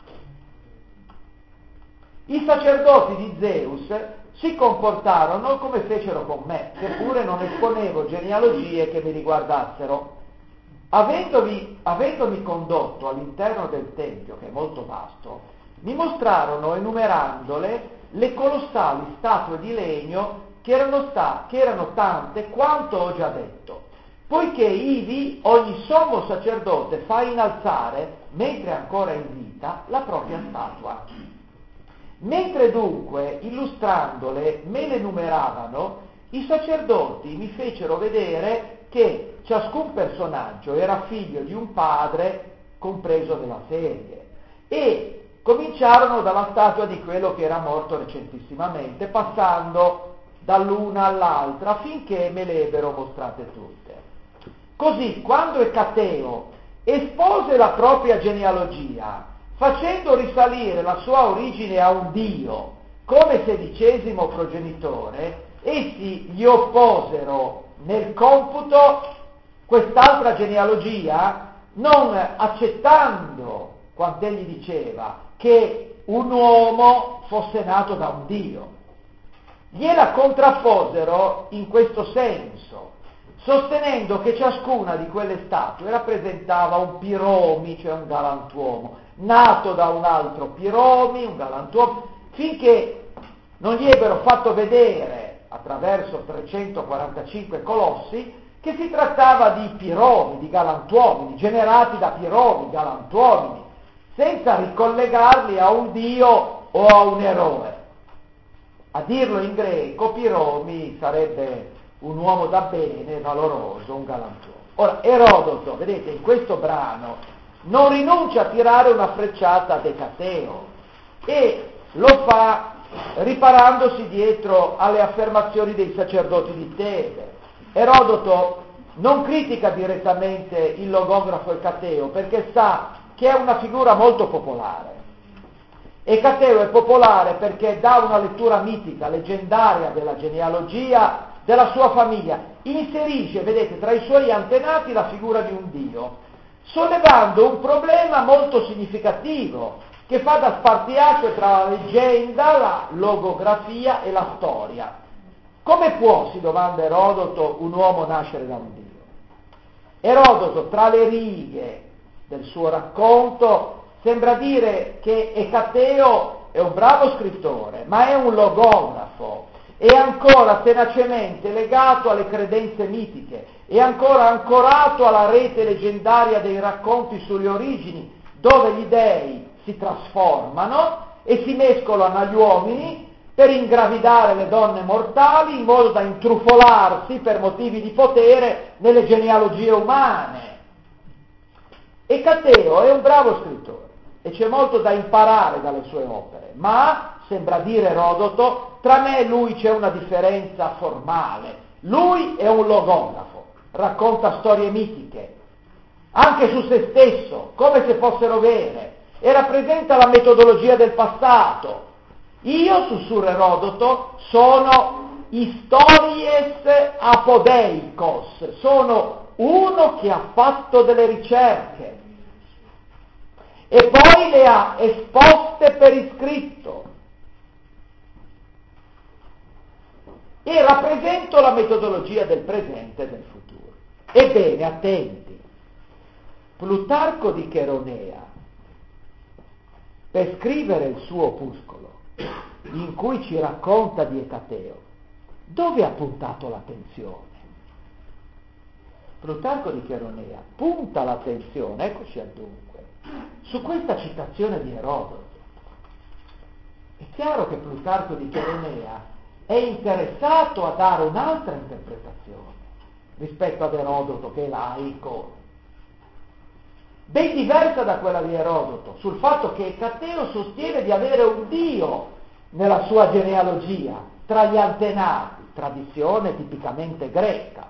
I sacerdoti di Zeus si comportarono come fecero con me, seppure non esponevo genealogie che mi riguardassero. Avendomi condotto all'interno del tempio, che è molto vasto, mi mostrarono, enumerandole, le colossali statue di legno che erano tante quanto ho già detto, poiché ivi ogni sommo sacerdote fa innalzare, mentre ancora in vita, la propria statua. Mentre dunque, illustrandole, me le numeravano, i sacerdoti mi fecero vedere che ciascun personaggio era figlio di un padre compreso nella serie, e cominciarono dalla statua di quello che era morto recentissimamente, passando dall'una all'altra finché me le ebbero mostrate tutte. Così, quando Ecateo espose la propria genealogia, facendo risalire la sua origine a un dio come sedicesimo progenitore, essi gli opposero nel computo quest'altra genealogia, non accettando quant'egli diceva che un uomo fosse nato da un dio. Gliela contrapposero in questo senso, sostenendo che ciascuna di quelle statue rappresentava un Piromi, cioè un galantuomo, nato da un altro Piromi, un galantuomo, finché non gli ebbero fatto vedere, attraverso 345 colossi, che si trattava di Piromi, di galantuomini, generati da Piromi, galantuomini, senza ricollegarli a un dio o a un eroe. A dirlo in greco, Piromi sarebbe un uomo da bene, valoroso, un galantuomo. Ora, Erodoto, vedete, in questo brano non rinuncia a tirare una frecciata ad Ecateo e lo fa riparandosi dietro alle affermazioni dei sacerdoti di Tebe. Erodoto non critica direttamente il logografo Ecateo perché sa che è una figura molto popolare. Ecateo è popolare perché dà una lettura mitica, leggendaria della genealogia della sua famiglia, inserisce, vedete, tra i suoi antenati la figura di un dio, sollevando un problema molto significativo che fa da spartiacque tra la leggenda, la logografia e la storia. Come può, si domanda Erodoto, un uomo nascere da un dio? Erodoto, tra le righe del suo racconto, sembra dire che Ecateo è un bravo scrittore, ma è un logografo, è ancora tenacemente legato alle credenze mitiche, è ancora ancorato alla rete leggendaria dei racconti sulle origini, dove gli dei si trasformano e si mescolano agli uomini per ingravidare le donne mortali in modo da intrufolarsi per motivi di potere nelle genealogie umane. Ecateo è un bravo scrittore e c'è molto da imparare dalle sue opere, ma, sembra dire Erodoto, tra me e lui c'è una differenza formale. Lui è un logografo, racconta storie mitiche, anche su se stesso, come se fossero vere, e rappresenta la metodologia del passato. Io, sussurra Erodoto, sono histories apodeikos, sono uno che ha fatto delle ricerche e poi le ha esposte per iscritto. E rappresento la metodologia del presente e del futuro. Ebbene, attenti, Plutarco di Cheronea, per scrivere il suo opuscolo, in cui ci racconta di Ecateo, dove ha puntato l'attenzione? Plutarco di Cheronea punta l'attenzione, eccoci al dunque, su questa citazione di Erodoto. È chiaro che Plutarco di Cheronea è interessato a dare un'altra interpretazione rispetto ad Erodoto, che è laico, ben diversa da quella di Erodoto, sul fatto che Ecateo sostiene di avere un dio nella sua genealogia, tra gli antenati, tradizione tipicamente greca.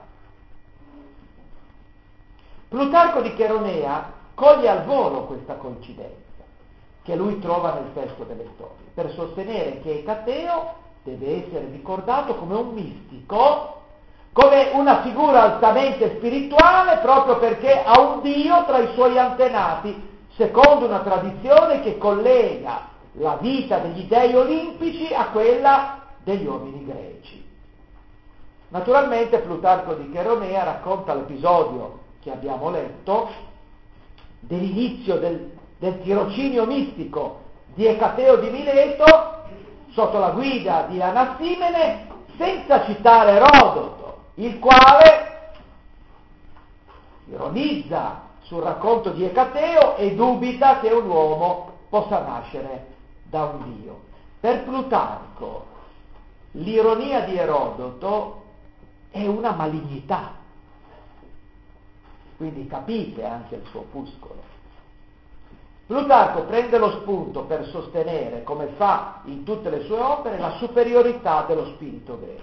Plutarco di Cheronea coglie al volo questa coincidenza che lui trova nel testo delle storie, per sostenere che Ecateo deve essere ricordato come un mistico, come una figura altamente spirituale, proprio perché ha un dio tra i suoi antenati, secondo una tradizione che collega la vita degli dei olimpici a quella degli uomini greci. Naturalmente Plutarco di Cheronea racconta l'episodio che abbiamo letto dell'inizio del tirocinio mistico di Ecateo di Mileto sotto la guida di Anassimene, senza citare Erodoto, il quale ironizza sul racconto di Ecateo e dubita che un uomo possa nascere da un dio. Per Plutarco l'ironia di Erodoto è una malignità, quindi capite anche il suo opuscolo. Plutarco prende lo spunto per sostenere, come fa in tutte le sue opere, la superiorità dello spirito greco.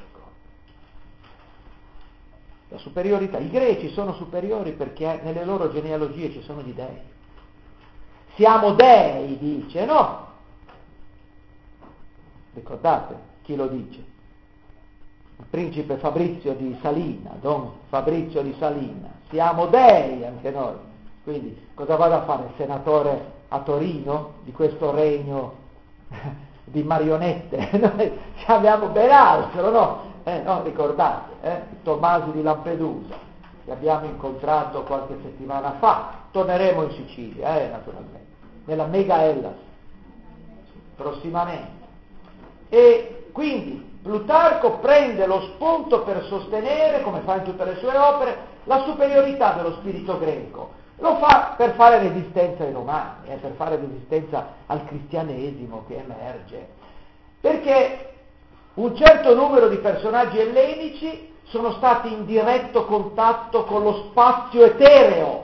La superiorità. I greci sono superiori perché nelle loro genealogie ci sono gli dei. Siamo dei, dice, no? Ricordate chi lo dice? Il principe Fabrizio di Salina, Don Fabrizio di Salina. Siamo dei anche noi. Quindi cosa vado a fare? Il senatore a Torino di questo regno di marionette? Noi abbiamo ben altro, no? No, ricordate, Tomasi di Lampedusa, che abbiamo incontrato qualche settimana fa. Torneremo in Sicilia, naturalmente, nella Mega Hellas, prossimamente. E quindi Plutarco prende lo spunto per sostenere, come fa in tutte le sue opere, la superiorità dello spirito greco. Lo fa per fare resistenza ai romani, per fare resistenza al cristianesimo che emerge. Perché un certo numero di personaggi ellenici sono stati in diretto contatto con lo spazio etereo,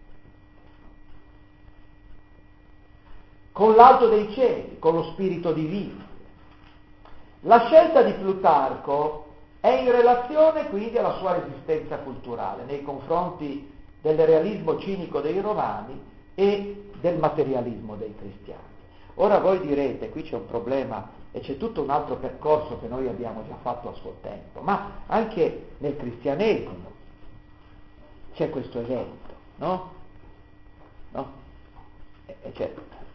con l'alto dei cieli, con lo spirito divino. La scelta di Plutarco è in relazione quindi alla sua resistenza culturale nei confronti del realismo cinico dei romani e del materialismo dei cristiani. Ora voi direte, qui c'è un problema e c'è tutto un altro percorso che noi abbiamo già fatto a suo tempo, ma anche nel cristianesimo c'è questo evento, no? No? E c'è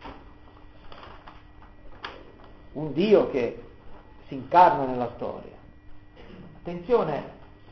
un Dio che si incarna nella storia. Attenzione,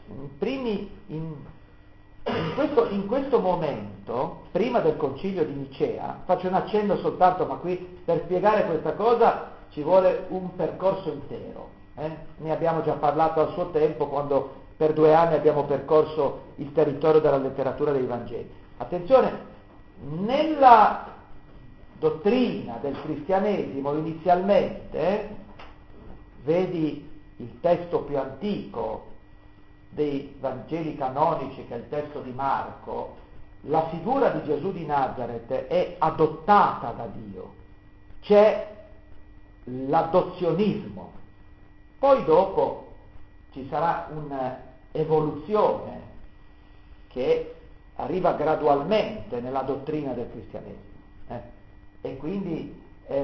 in questo momento, prima del concilio di Nicea, faccio un accenno soltanto, ma qui per spiegare questa cosa ci vuole un percorso intero. Ne abbiamo già parlato al suo tempo, quando per 2 anni abbiamo percorso il territorio della letteratura dei Vangeli. Attenzione, nella dottrina del cristianesimo inizialmente, vedi il testo più antico dei Vangeli canonici, che è il testo di Marco, la figura di Gesù di Nazareth è adottata da Dio, c'è l'adozionismo. Poi dopo ci sarà un'evoluzione che arriva gradualmente nella dottrina del cristianesimo. E quindi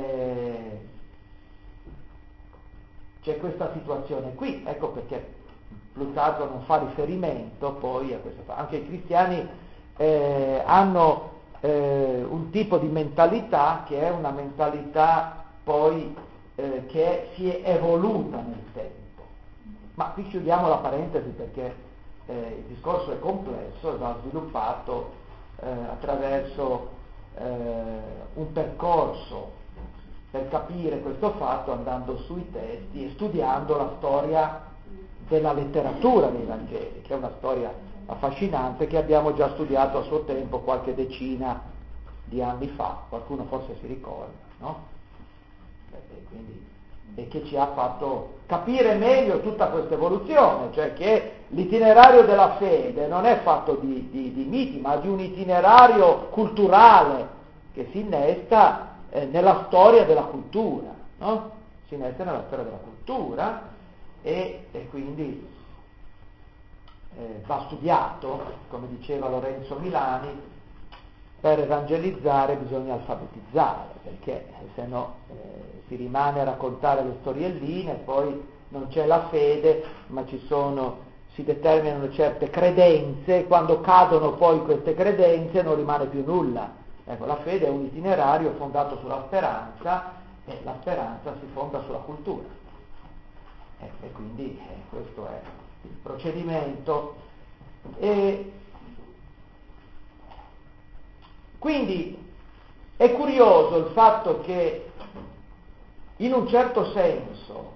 c'è questa situazione qui, ecco perché Plutarco non fa riferimento poi a questo. Anche i cristiani hanno un tipo di mentalità che è una mentalità poi che si è evoluta nel tempo. Ma qui chiudiamo la parentesi perché il discorso è complesso e va sviluppato attraverso un percorso per capire questo fatto, andando sui testi e studiando la storia della letteratura dei Vangeli, che è una storia affascinante che abbiamo già studiato a suo tempo qualche decina di anni fa, qualcuno forse si ricorda, no? E che ci ha fatto capire meglio tutta questa evoluzione, cioè che l'itinerario della fede non è fatto di miti, ma di un itinerario culturale che si innesta nella storia della cultura, no? Si innesta nella storia della cultura e quindi va studiato, come diceva Lorenzo Milani. Per evangelizzare bisogna alfabetizzare, perché se no si rimane a raccontare le storielline, poi non c'è la fede, ma si determinano certe credenze, e quando cadono poi queste credenze non rimane più nulla. Ecco, la fede è un itinerario fondato sulla speranza, e la speranza si fonda sulla cultura. E quindi questo è il procedimento. Quindi è curioso il fatto che in un certo senso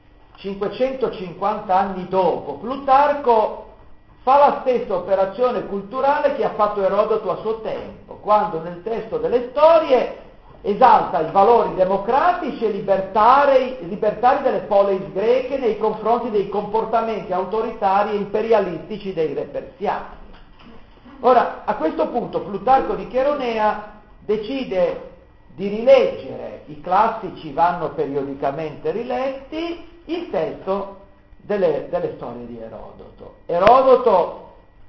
550 anni dopo Plutarco fa la stessa operazione culturale che ha fatto Erodoto a suo tempo, quando nel testo delle storie esalta i valori democratici e libertari delle poleis greche nei confronti dei comportamenti autoritari e imperialistici dei re persiani. Ora, a questo punto Plutarco di Cheronea decide di rileggere, i classici vanno periodicamente riletti, il testo delle storie di Erodoto. Erodoto,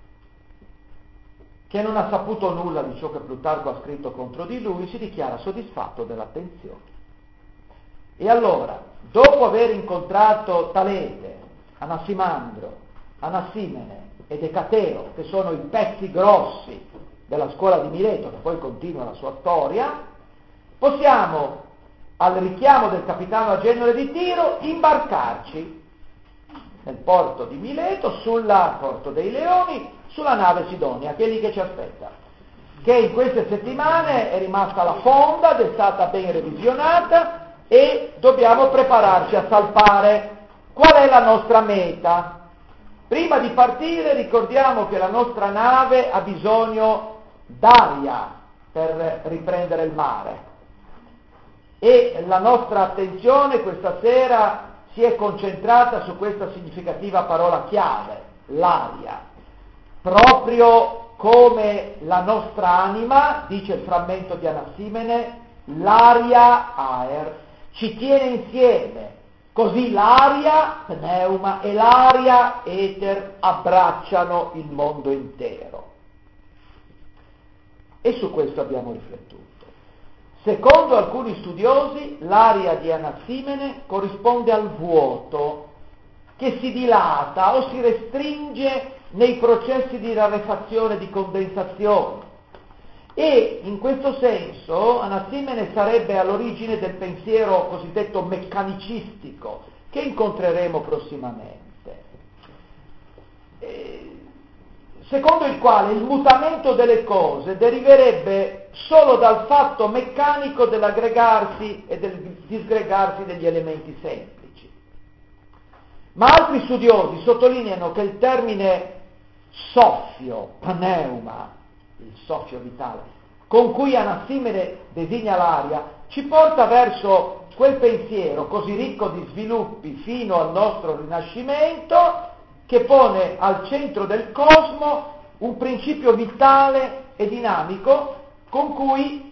che non ha saputo nulla di ciò che Plutarco ha scritto contro di lui, si dichiara soddisfatto dell'attenzione. E allora, dopo aver incontrato Talete, Anassimandro, Anassimene ed Ecateo, che sono i pezzi grossi della scuola di Mileto, che poi continua la sua storia, possiamo, al richiamo del capitano Agenore di Tiro, imbarcarci nel porto di Mileto, porto dei Leoni, sulla nave Sidonia, che è lì che ci aspetta, che in queste settimane è rimasta alla fonda ed è stata ben revisionata e dobbiamo prepararci a salpare. Qual è la nostra meta? Prima di partire ricordiamo che la nostra nave ha bisogno d'aria per riprendere il mare e la nostra attenzione questa sera si è concentrata su questa significativa parola chiave, l'aria. Proprio come la nostra anima, dice il frammento di Anassimene, l'aria, aer, ci tiene insieme. Così l'aria, pneuma, e l'aria, eter, abbracciano il mondo intero. E su questo abbiamo riflettuto. Secondo alcuni studiosi, l'aria di Anassimene corrisponde al vuoto, che si dilata o si restringe nei processi di rarefazione e di condensazione. E in questo senso Anassimene sarebbe all'origine del pensiero cosiddetto meccanicistico, che incontreremo prossimamente, secondo il quale il mutamento delle cose deriverebbe solo dal fatto meccanico dell'aggregarsi e del disgregarsi degli elementi semplici. Ma altri studiosi sottolineano che il termine soffio, pneuma, il soffio vitale, con cui Anassimene designa l'aria, ci porta verso quel pensiero così ricco di sviluppi fino al nostro Rinascimento, che pone al centro del cosmo un principio vitale e dinamico con cui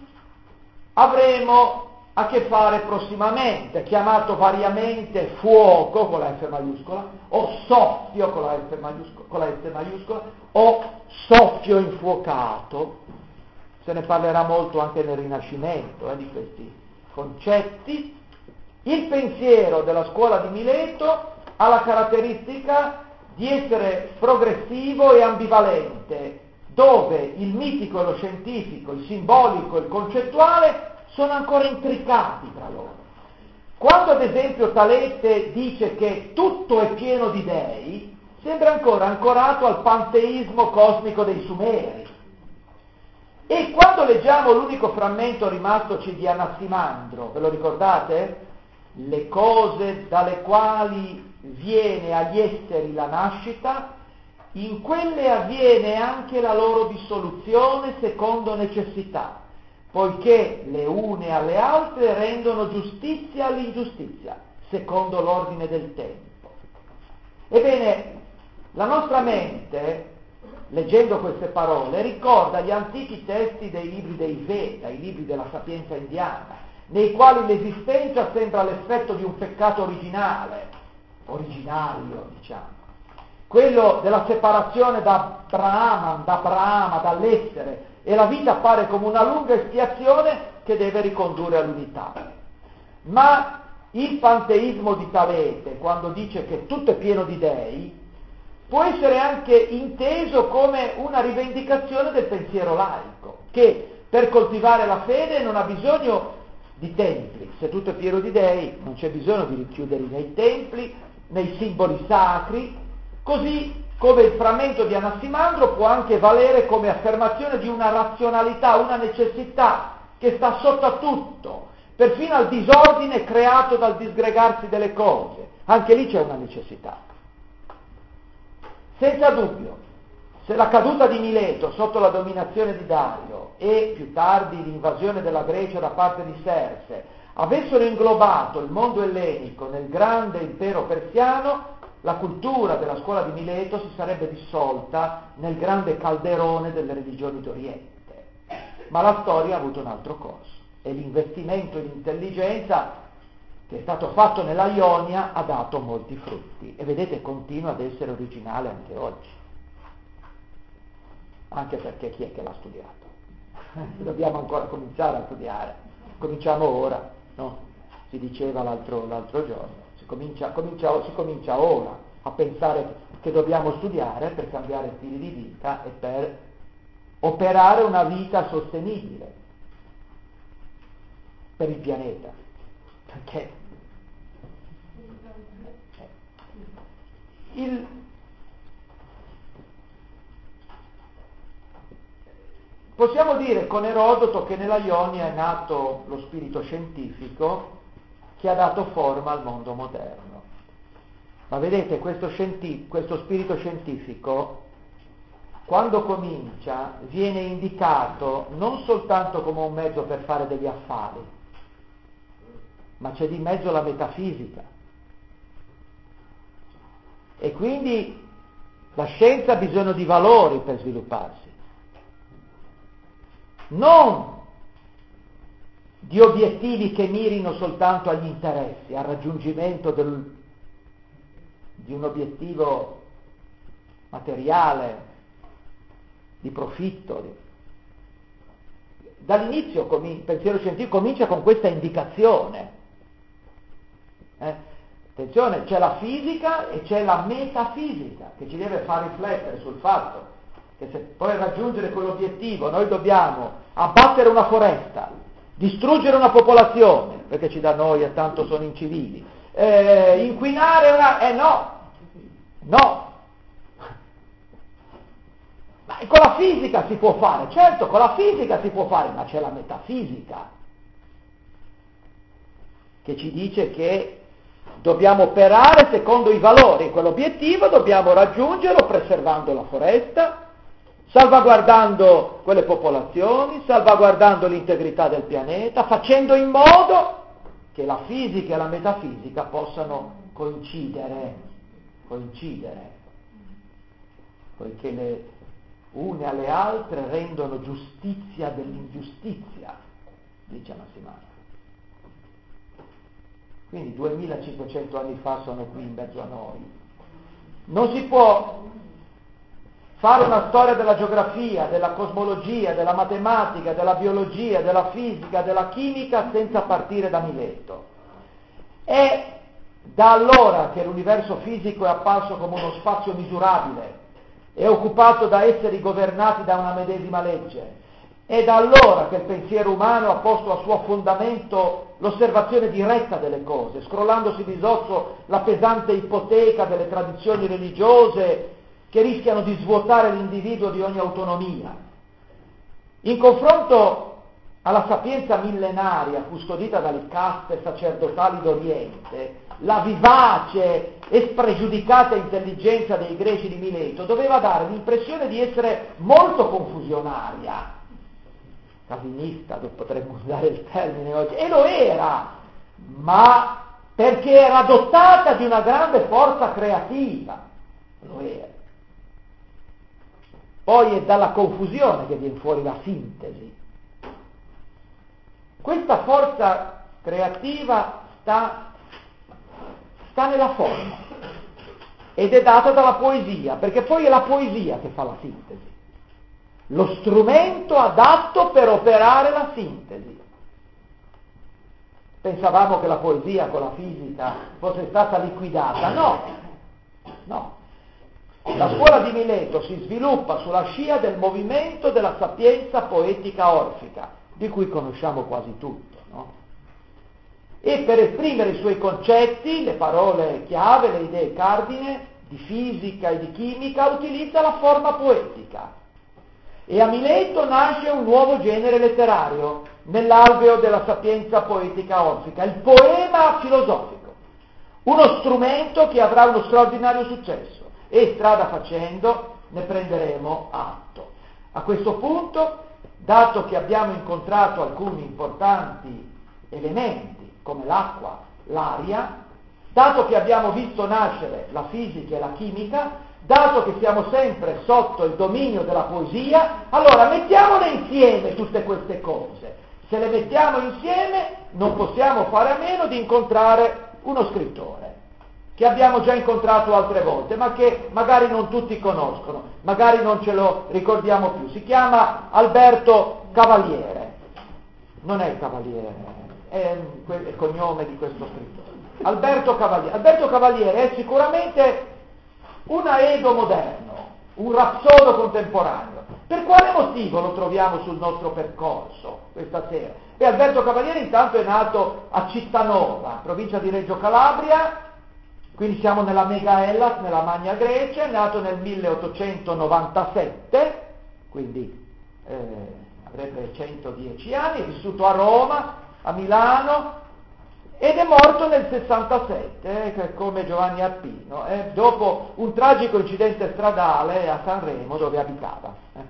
avremo a che fare prossimamente, chiamato variamente fuoco con la F maiuscola, o soffio con la S maiuscola, o soffio infuocato. Se ne parlerà molto anche nel Rinascimento di questi concetti. Il pensiero della scuola di Mileto ha la caratteristica di essere progressivo e ambivalente, dove il mitico e lo scientifico, il simbolico e il concettuale sono ancora intricati tra loro. Quando ad esempio Talete dice che tutto è pieno di dei, sembra ancora ancorato al panteismo cosmico dei Sumeri. E quando leggiamo l'unico frammento rimastoci di Anassimandro, ve lo ricordate? Le cose dalle quali viene agli esseri la nascita, in quelle avviene anche la loro dissoluzione secondo necessità, poiché le une alle altre rendono giustizia all'ingiustizia, secondo l'ordine del tempo. Ebbene, la nostra mente, leggendo queste parole, ricorda gli antichi testi dei libri dei Veda, i libri della sapienza indiana, nei quali l'esistenza sembra l'effetto di un peccato originario, diciamo. Quello della separazione da Brahma, dall'essere, e la vita appare come una lunga espiazione che deve ricondurre all'unità. Ma il panteismo di Talete, quando dice che tutto è pieno di dei, può essere anche inteso come una rivendicazione del pensiero laico, che per coltivare la fede non ha bisogno di templi. Se tutto è pieno di dei, non c'è bisogno di richiuderli nei templi, nei simboli sacri, così come il frammento di Anassimandro può anche valere come affermazione di una razionalità, una necessità che sta sotto a tutto, perfino al disordine creato dal disgregarsi delle cose. Anche lì c'è una necessità. Senza dubbio, se la caduta di Mileto sotto la dominazione di Dario e più tardi l'invasione della Grecia da parte di Serse avessero inglobato il mondo ellenico nel grande impero persiano, la cultura della scuola di Mileto si sarebbe dissolta nel grande calderone delle religioni d'Oriente. Ma la storia ha avuto un altro corso e l'investimento in intelligenza che è stato fatto nella Ionia ha dato molti frutti e vedete continua ad essere originale anche oggi. Anche perché chi è che l'ha studiato? Dobbiamo ancora cominciare a studiare. Cominciamo ora, no? Si diceva l'altro giorno. Si comincia ora a pensare che dobbiamo studiare per cambiare stili di vita e per operare una vita sostenibile per il pianeta. Perché possiamo dire con Erodoto che nella Ionia è nato lo spirito scientifico che ha dato forma al mondo moderno. Ma vedete, questo spirito scientifico, quando comincia, viene indicato non soltanto come un mezzo per fare degli affari, ma c'è di mezzo la metafisica. E quindi la scienza ha bisogno di valori per svilupparsi, non di obiettivi che mirino soltanto agli interessi, al raggiungimento di un obiettivo materiale, di profitto. Dall'inizio il pensiero scientifico comincia con questa indicazione. Attenzione, c'è la fisica e c'è la metafisica che ci deve far riflettere sul fatto che se per raggiungere quell'obiettivo noi dobbiamo abbattere una foresta, distruggere una popolazione, perché ci dà noia, tanto sono incivili, inquinare no. Ma con la fisica si può fare, certo, con la fisica si può fare, ma c'è la metafisica che ci dice che dobbiamo operare secondo i valori, quell'obiettivo dobbiamo raggiungerlo preservando la foresta, salvaguardando quelle popolazioni, salvaguardando l'integrità del pianeta, facendo in modo che la fisica e la metafisica possano coincidere, poiché le une alle altre rendono giustizia dell'ingiustizia, dice Massimano. Quindi 2500 anni fa sono qui in mezzo a noi. Non si può fare una storia della geografia, della cosmologia, della matematica, della biologia, della fisica, della chimica senza partire da Mileto. È da allora che l'universo fisico è apparso come uno spazio misurabile, è occupato da esseri governati da una medesima legge. È da allora che il pensiero umano ha posto a suo fondamento l'osservazione diretta delle cose, scrollandosi di dosso la pesante ipoteca delle tradizioni religiose che rischiano di svuotare l'individuo di ogni autonomia. In confronto alla sapienza millenaria custodita dalle caste sacerdotali d'Oriente, la vivace e spregiudicata intelligenza dei greci di Mileto doveva dare l'impressione di essere molto confusionaria, calvinista, potremmo usare il termine oggi, e lo era, ma perché era dotata di una grande forza creativa, lo era. Poi è dalla confusione che viene fuori la sintesi. Questa forza creativa sta nella forma ed è data dalla poesia, perché poi è la poesia che fa la sintesi, lo strumento adatto per operare la sintesi. Pensavamo che la poesia con la fisica fosse stata liquidata, no. La scuola di Mileto si sviluppa sulla scia del movimento della sapienza poetica orfica, di cui conosciamo quasi tutto, no? E per esprimere i suoi concetti, le parole chiave, le idee cardine di fisica e di chimica, utilizza la forma poetica. E a Mileto nasce un nuovo genere letterario, nell'alveo della sapienza poetica orfica, il poema filosofico, uno strumento che avrà uno straordinario successo. E strada facendo ne prenderemo atto. A questo punto, dato che abbiamo incontrato alcuni importanti elementi come l'acqua, l'aria, dato che abbiamo visto nascere la fisica e la chimica, dato che siamo sempre sotto il dominio della poesia, allora mettiamole insieme tutte queste cose. Se le mettiamo insieme non possiamo fare a meno di incontrare uno scrittore che abbiamo già incontrato altre volte, ma che magari non tutti conoscono, magari non ce lo ricordiamo più. Si chiama Alberto Cavaliere. Non è Cavaliere, è il cognome di questo scrittore. Alberto Cavaliere. Alberto Cavaliere è sicuramente un aedo moderno, un rapsodo contemporaneo. Per quale motivo lo troviamo sul nostro percorso questa sera? Beh, Alberto Cavaliere intanto è nato a Cittanova, provincia di Reggio Calabria. Quindi siamo nella Mega Hellas, nella Magna Grecia, è nato nel 1897, quindi avrebbe 110 anni, è vissuto a Roma, a Milano, ed è morto nel 67, come Giovanni Arpino, dopo un tragico incidente stradale a Sanremo dove abitava.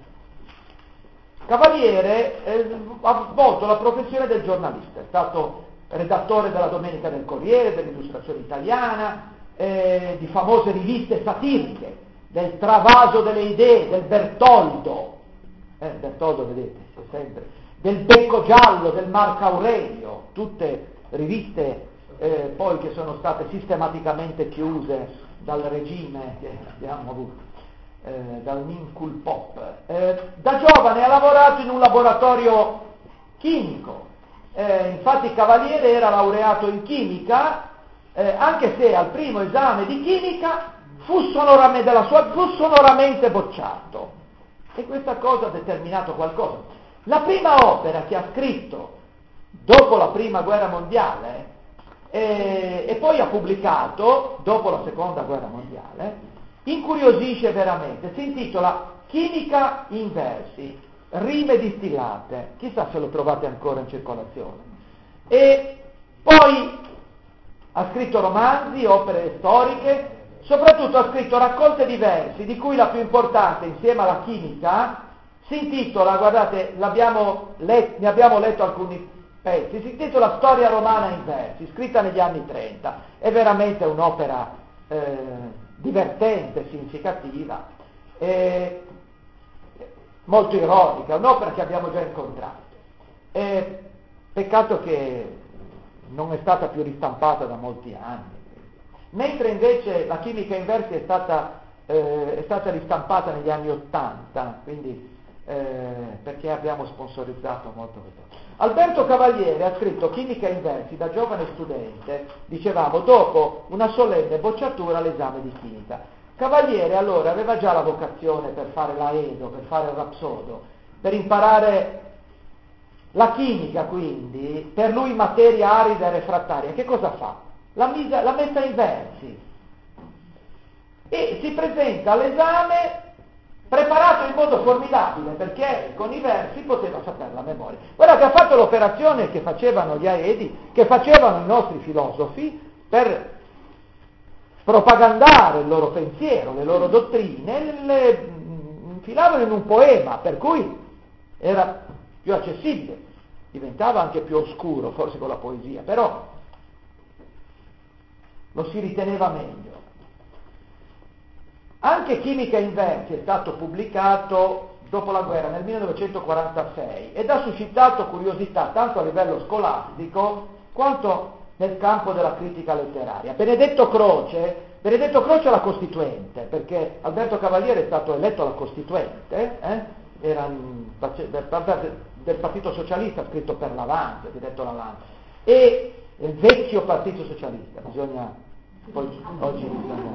Cavaliere ha svolto la professione del giornalista, è stato redattore della Domenica del Corriere, dell'Illustrazione Italiana, di famose riviste satiriche, del Travaso delle Idee, del Bertoldo, vedete, sempre, del Becco Giallo, del Marco Aurelio, tutte riviste poi che sono state sistematicamente chiuse dal regime che abbiamo avuto, dal Minkul Pop. Da giovane ha lavorato in un laboratorio chimico, infatti Cavaliere era laureato in chimica, anche se al primo esame di chimica fu sonoramente bocciato, e questa cosa ha determinato qualcosa. La prima opera che ha scritto dopo la prima guerra mondiale e poi ha pubblicato dopo la seconda guerra mondiale incuriosisce veramente, si intitola Chimica in versi, rime distillate, chissà se lo trovate ancora in circolazione, e poi ha scritto romanzi, opere storiche, soprattutto ha scritto raccolte di versi, di cui la più importante, insieme alla chimica, si intitola, guardate, ne abbiamo letto alcuni pezzi, si intitola Storia romana in versi, scritta negli anni 30. È veramente un'opera divertente, significativa, molto ironica, un'opera che abbiamo già incontrato. Peccato che non è stata più ristampata da molti anni. Mentre invece la chimica in versi è stata ristampata negli anni 80, quindi perché abbiamo sponsorizzato molto questo. Alberto Cavaliere ha scritto Chimica in versi da giovane studente, dicevamo, dopo una solenne bocciatura all'esame di chimica. Cavaliere allora aveva già la vocazione per fare l'aedo, per fare il rapsodo, per imparare la chimica, quindi, per lui materia arida e refrattaria. Che cosa fa? L'ha messa in versi e si presenta all'esame preparato in modo formidabile, perché con i versi poteva sapere la memoria. Guardate, ha fatto l'operazione che facevano gli aedi, che facevano i nostri filosofi per propagandare il loro pensiero, le loro dottrine, le infilavano in un poema, per cui era più accessibile, diventava anche più oscuro, forse con la poesia, però lo si riteneva meglio. Anche Chimica in versi è stato pubblicato dopo la guerra, nel 1946, ed ha suscitato curiosità tanto a livello scolastico quanto nel campo della critica letteraria. Benedetto Croce è la Costituente, perché Alberto Cavaliere è stato eletto alla Costituente, era del Partito Socialista, scritto per l'Avanti, ha diretto l'Avanti, e il vecchio Partito Socialista, oggi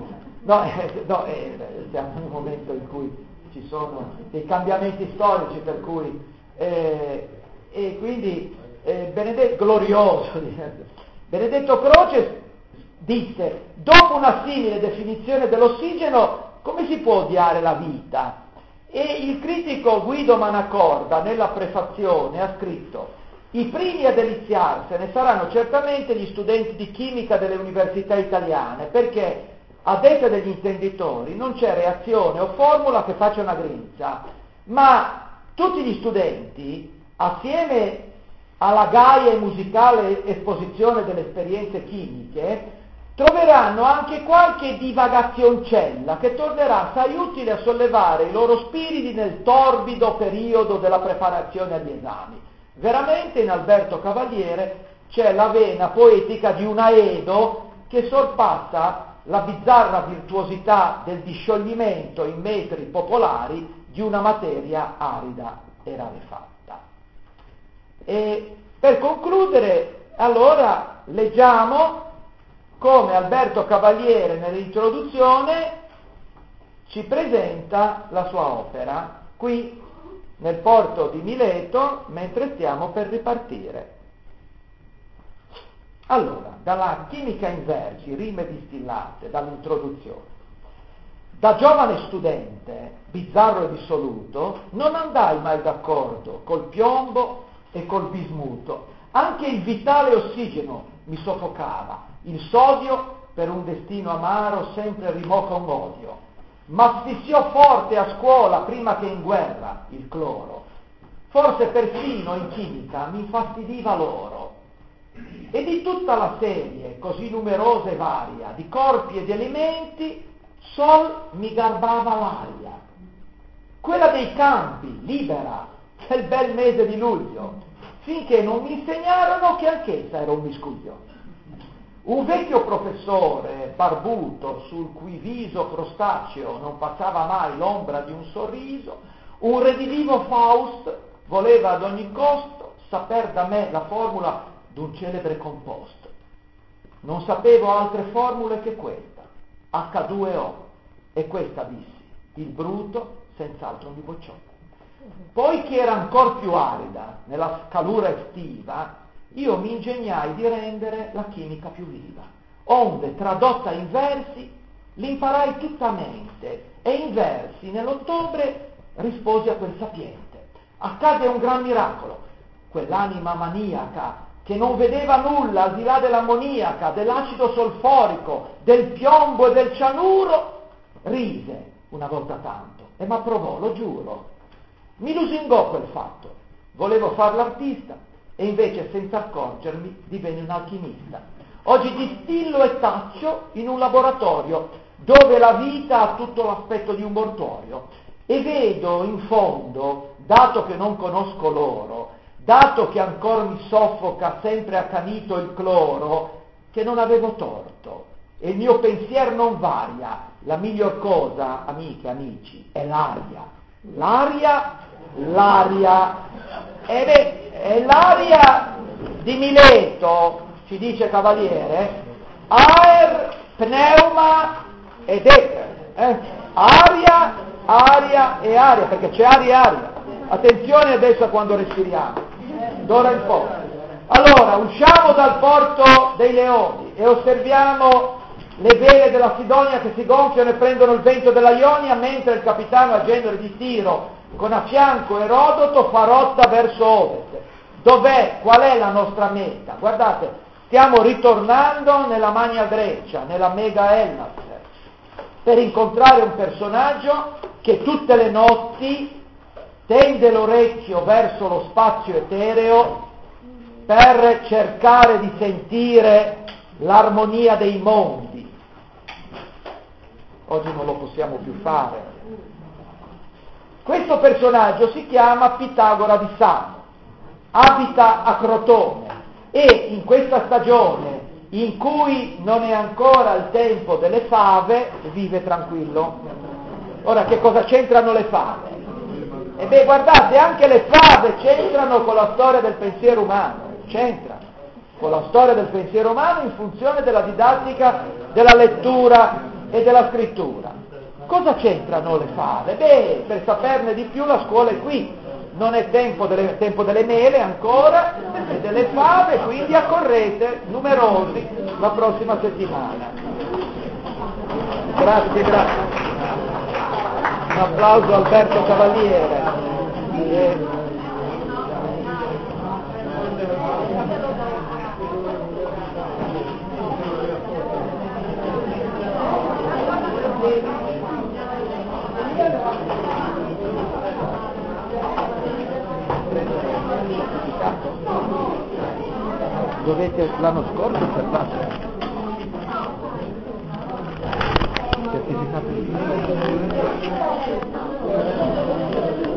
siamo in un momento in cui ci sono dei cambiamenti storici, per cui e quindi glorioso. Benedetto Croce disse: dopo una simile definizione dell'ossigeno, come si può odiare la vita? E il critico Guido Manacorda nella prefazione ha scritto: i primi a deliziarsene saranno certamente gli studenti di chimica delle università italiane, perché a detta degli intenditori non c'è reazione o formula che faccia una grinza, ma tutti gli studenti, assieme alla gaia e musicale esposizione delle esperienze chimiche, troveranno anche qualche divagazioncella che tornerà assai utile a sollevare i loro spiriti nel torbido periodo della preparazione agli esami. Veramente in Alberto Cavaliere c'è la vena poetica di un aedo che sorpassa la bizzarra virtuosità del discioglimento in metri popolari di una materia arida e rarefatta. E per concludere, allora, leggiamo come Alberto Cavaliere nell'introduzione ci presenta la sua opera qui nel porto di Mileto mentre stiamo per ripartire. Allora, dalla Chimica in versi, rime distillate, dall'introduzione. Da giovane studente, bizzarro e dissoluto, non andai mai d'accordo col piombo e col bismuto. Anche il vitale ossigeno mi soffocava, il sodio per un destino amaro sempre rimò con odio. M'asfissiò forte a scuola prima che in guerra il cloro. Forse perfino in chimica mi infastidiva l'oro. E di tutta la serie, così numerosa e varia, di corpi e di elementi, sol mi garbava l'aria. Quella dei campi, libera, del bel mese di luglio, finché non mi insegnarono che anch'essa era un miscuglio. Un vecchio professore, barbuto, sul cui viso crostaceo non passava mai l'ombra di un sorriso, un redivivo Faust, voleva ad ogni costo saper da me la formula d'un celebre composto. Non sapevo altre formule che questa, H2O, e questa dissi, il bruto senz'altro mi bocciò. Poi che era ancor più arida, nella scalura estiva, io mi ingegnai di rendere la chimica più viva, onde, tradotta in versi, l'imparai tutta a mente, e in versi, nell'ottobre, risposi a quel sapiente. Accade un gran miracolo, quell'anima maniaca, che non vedeva nulla al di là dell'ammoniaca, dell'acido solforico, del piombo e del cianuro, rise una volta tanto e m'approvò, lo giuro. Mi lusingò quel fatto. Volevo far l'artista e invece, senza accorgermi, divenni un alchimista. Oggi distillo e taccio in un laboratorio dove la vita ha tutto l'aspetto di un mortuorio e vedo in fondo, dato che non conosco l'oro, dato che ancora mi soffoca sempre accanito il cloro, che non avevo torto e il mio pensiero non varia. La miglior cosa, amiche, amici, è l'aria. L'aria. È l'aria di Mileto, ci dice Cavaliere, aer, pneuma ed ether. Aria e aria, perché c'è aria e aria. Attenzione adesso a quando respiriamo, d'ora in poi. Allora, usciamo dal porto dei leoni e osserviamo le vele della Sidonia che si gonfiano e prendono il vento della Ionia, mentre il capitano a genere di tiro con a fianco Erodoto fa rotta verso ovest. Dov'è? Qual è la nostra meta? Guardate, stiamo ritornando nella Magna Grecia, nella Mega Hellas, per incontrare un personaggio che tutte le notti tende l'orecchio verso lo spazio etereo per cercare di sentire l'armonia dei mondi. Oggi non lo possiamo più fare. Questo personaggio si chiama Pitagora di Samo, abita a Crotone e in questa stagione in cui non è ancora il tempo delle fave vive tranquillo. Ora, che cosa c'entrano le fave? E beh, guardate, anche le fave c'entrano con la storia del pensiero umano, c'entrano con la storia del pensiero umano in funzione della didattica, della lettura e della scrittura. Cosa c'entrano le fave? Beh, per saperne di più la scuola è qui. Non è tempo delle mele ancora, e delle fave, quindi accorrete numerosi la prossima settimana. Grazie. Un applauso a Alberto Cavaliere. Dovete l'anno scorso osservato certificato di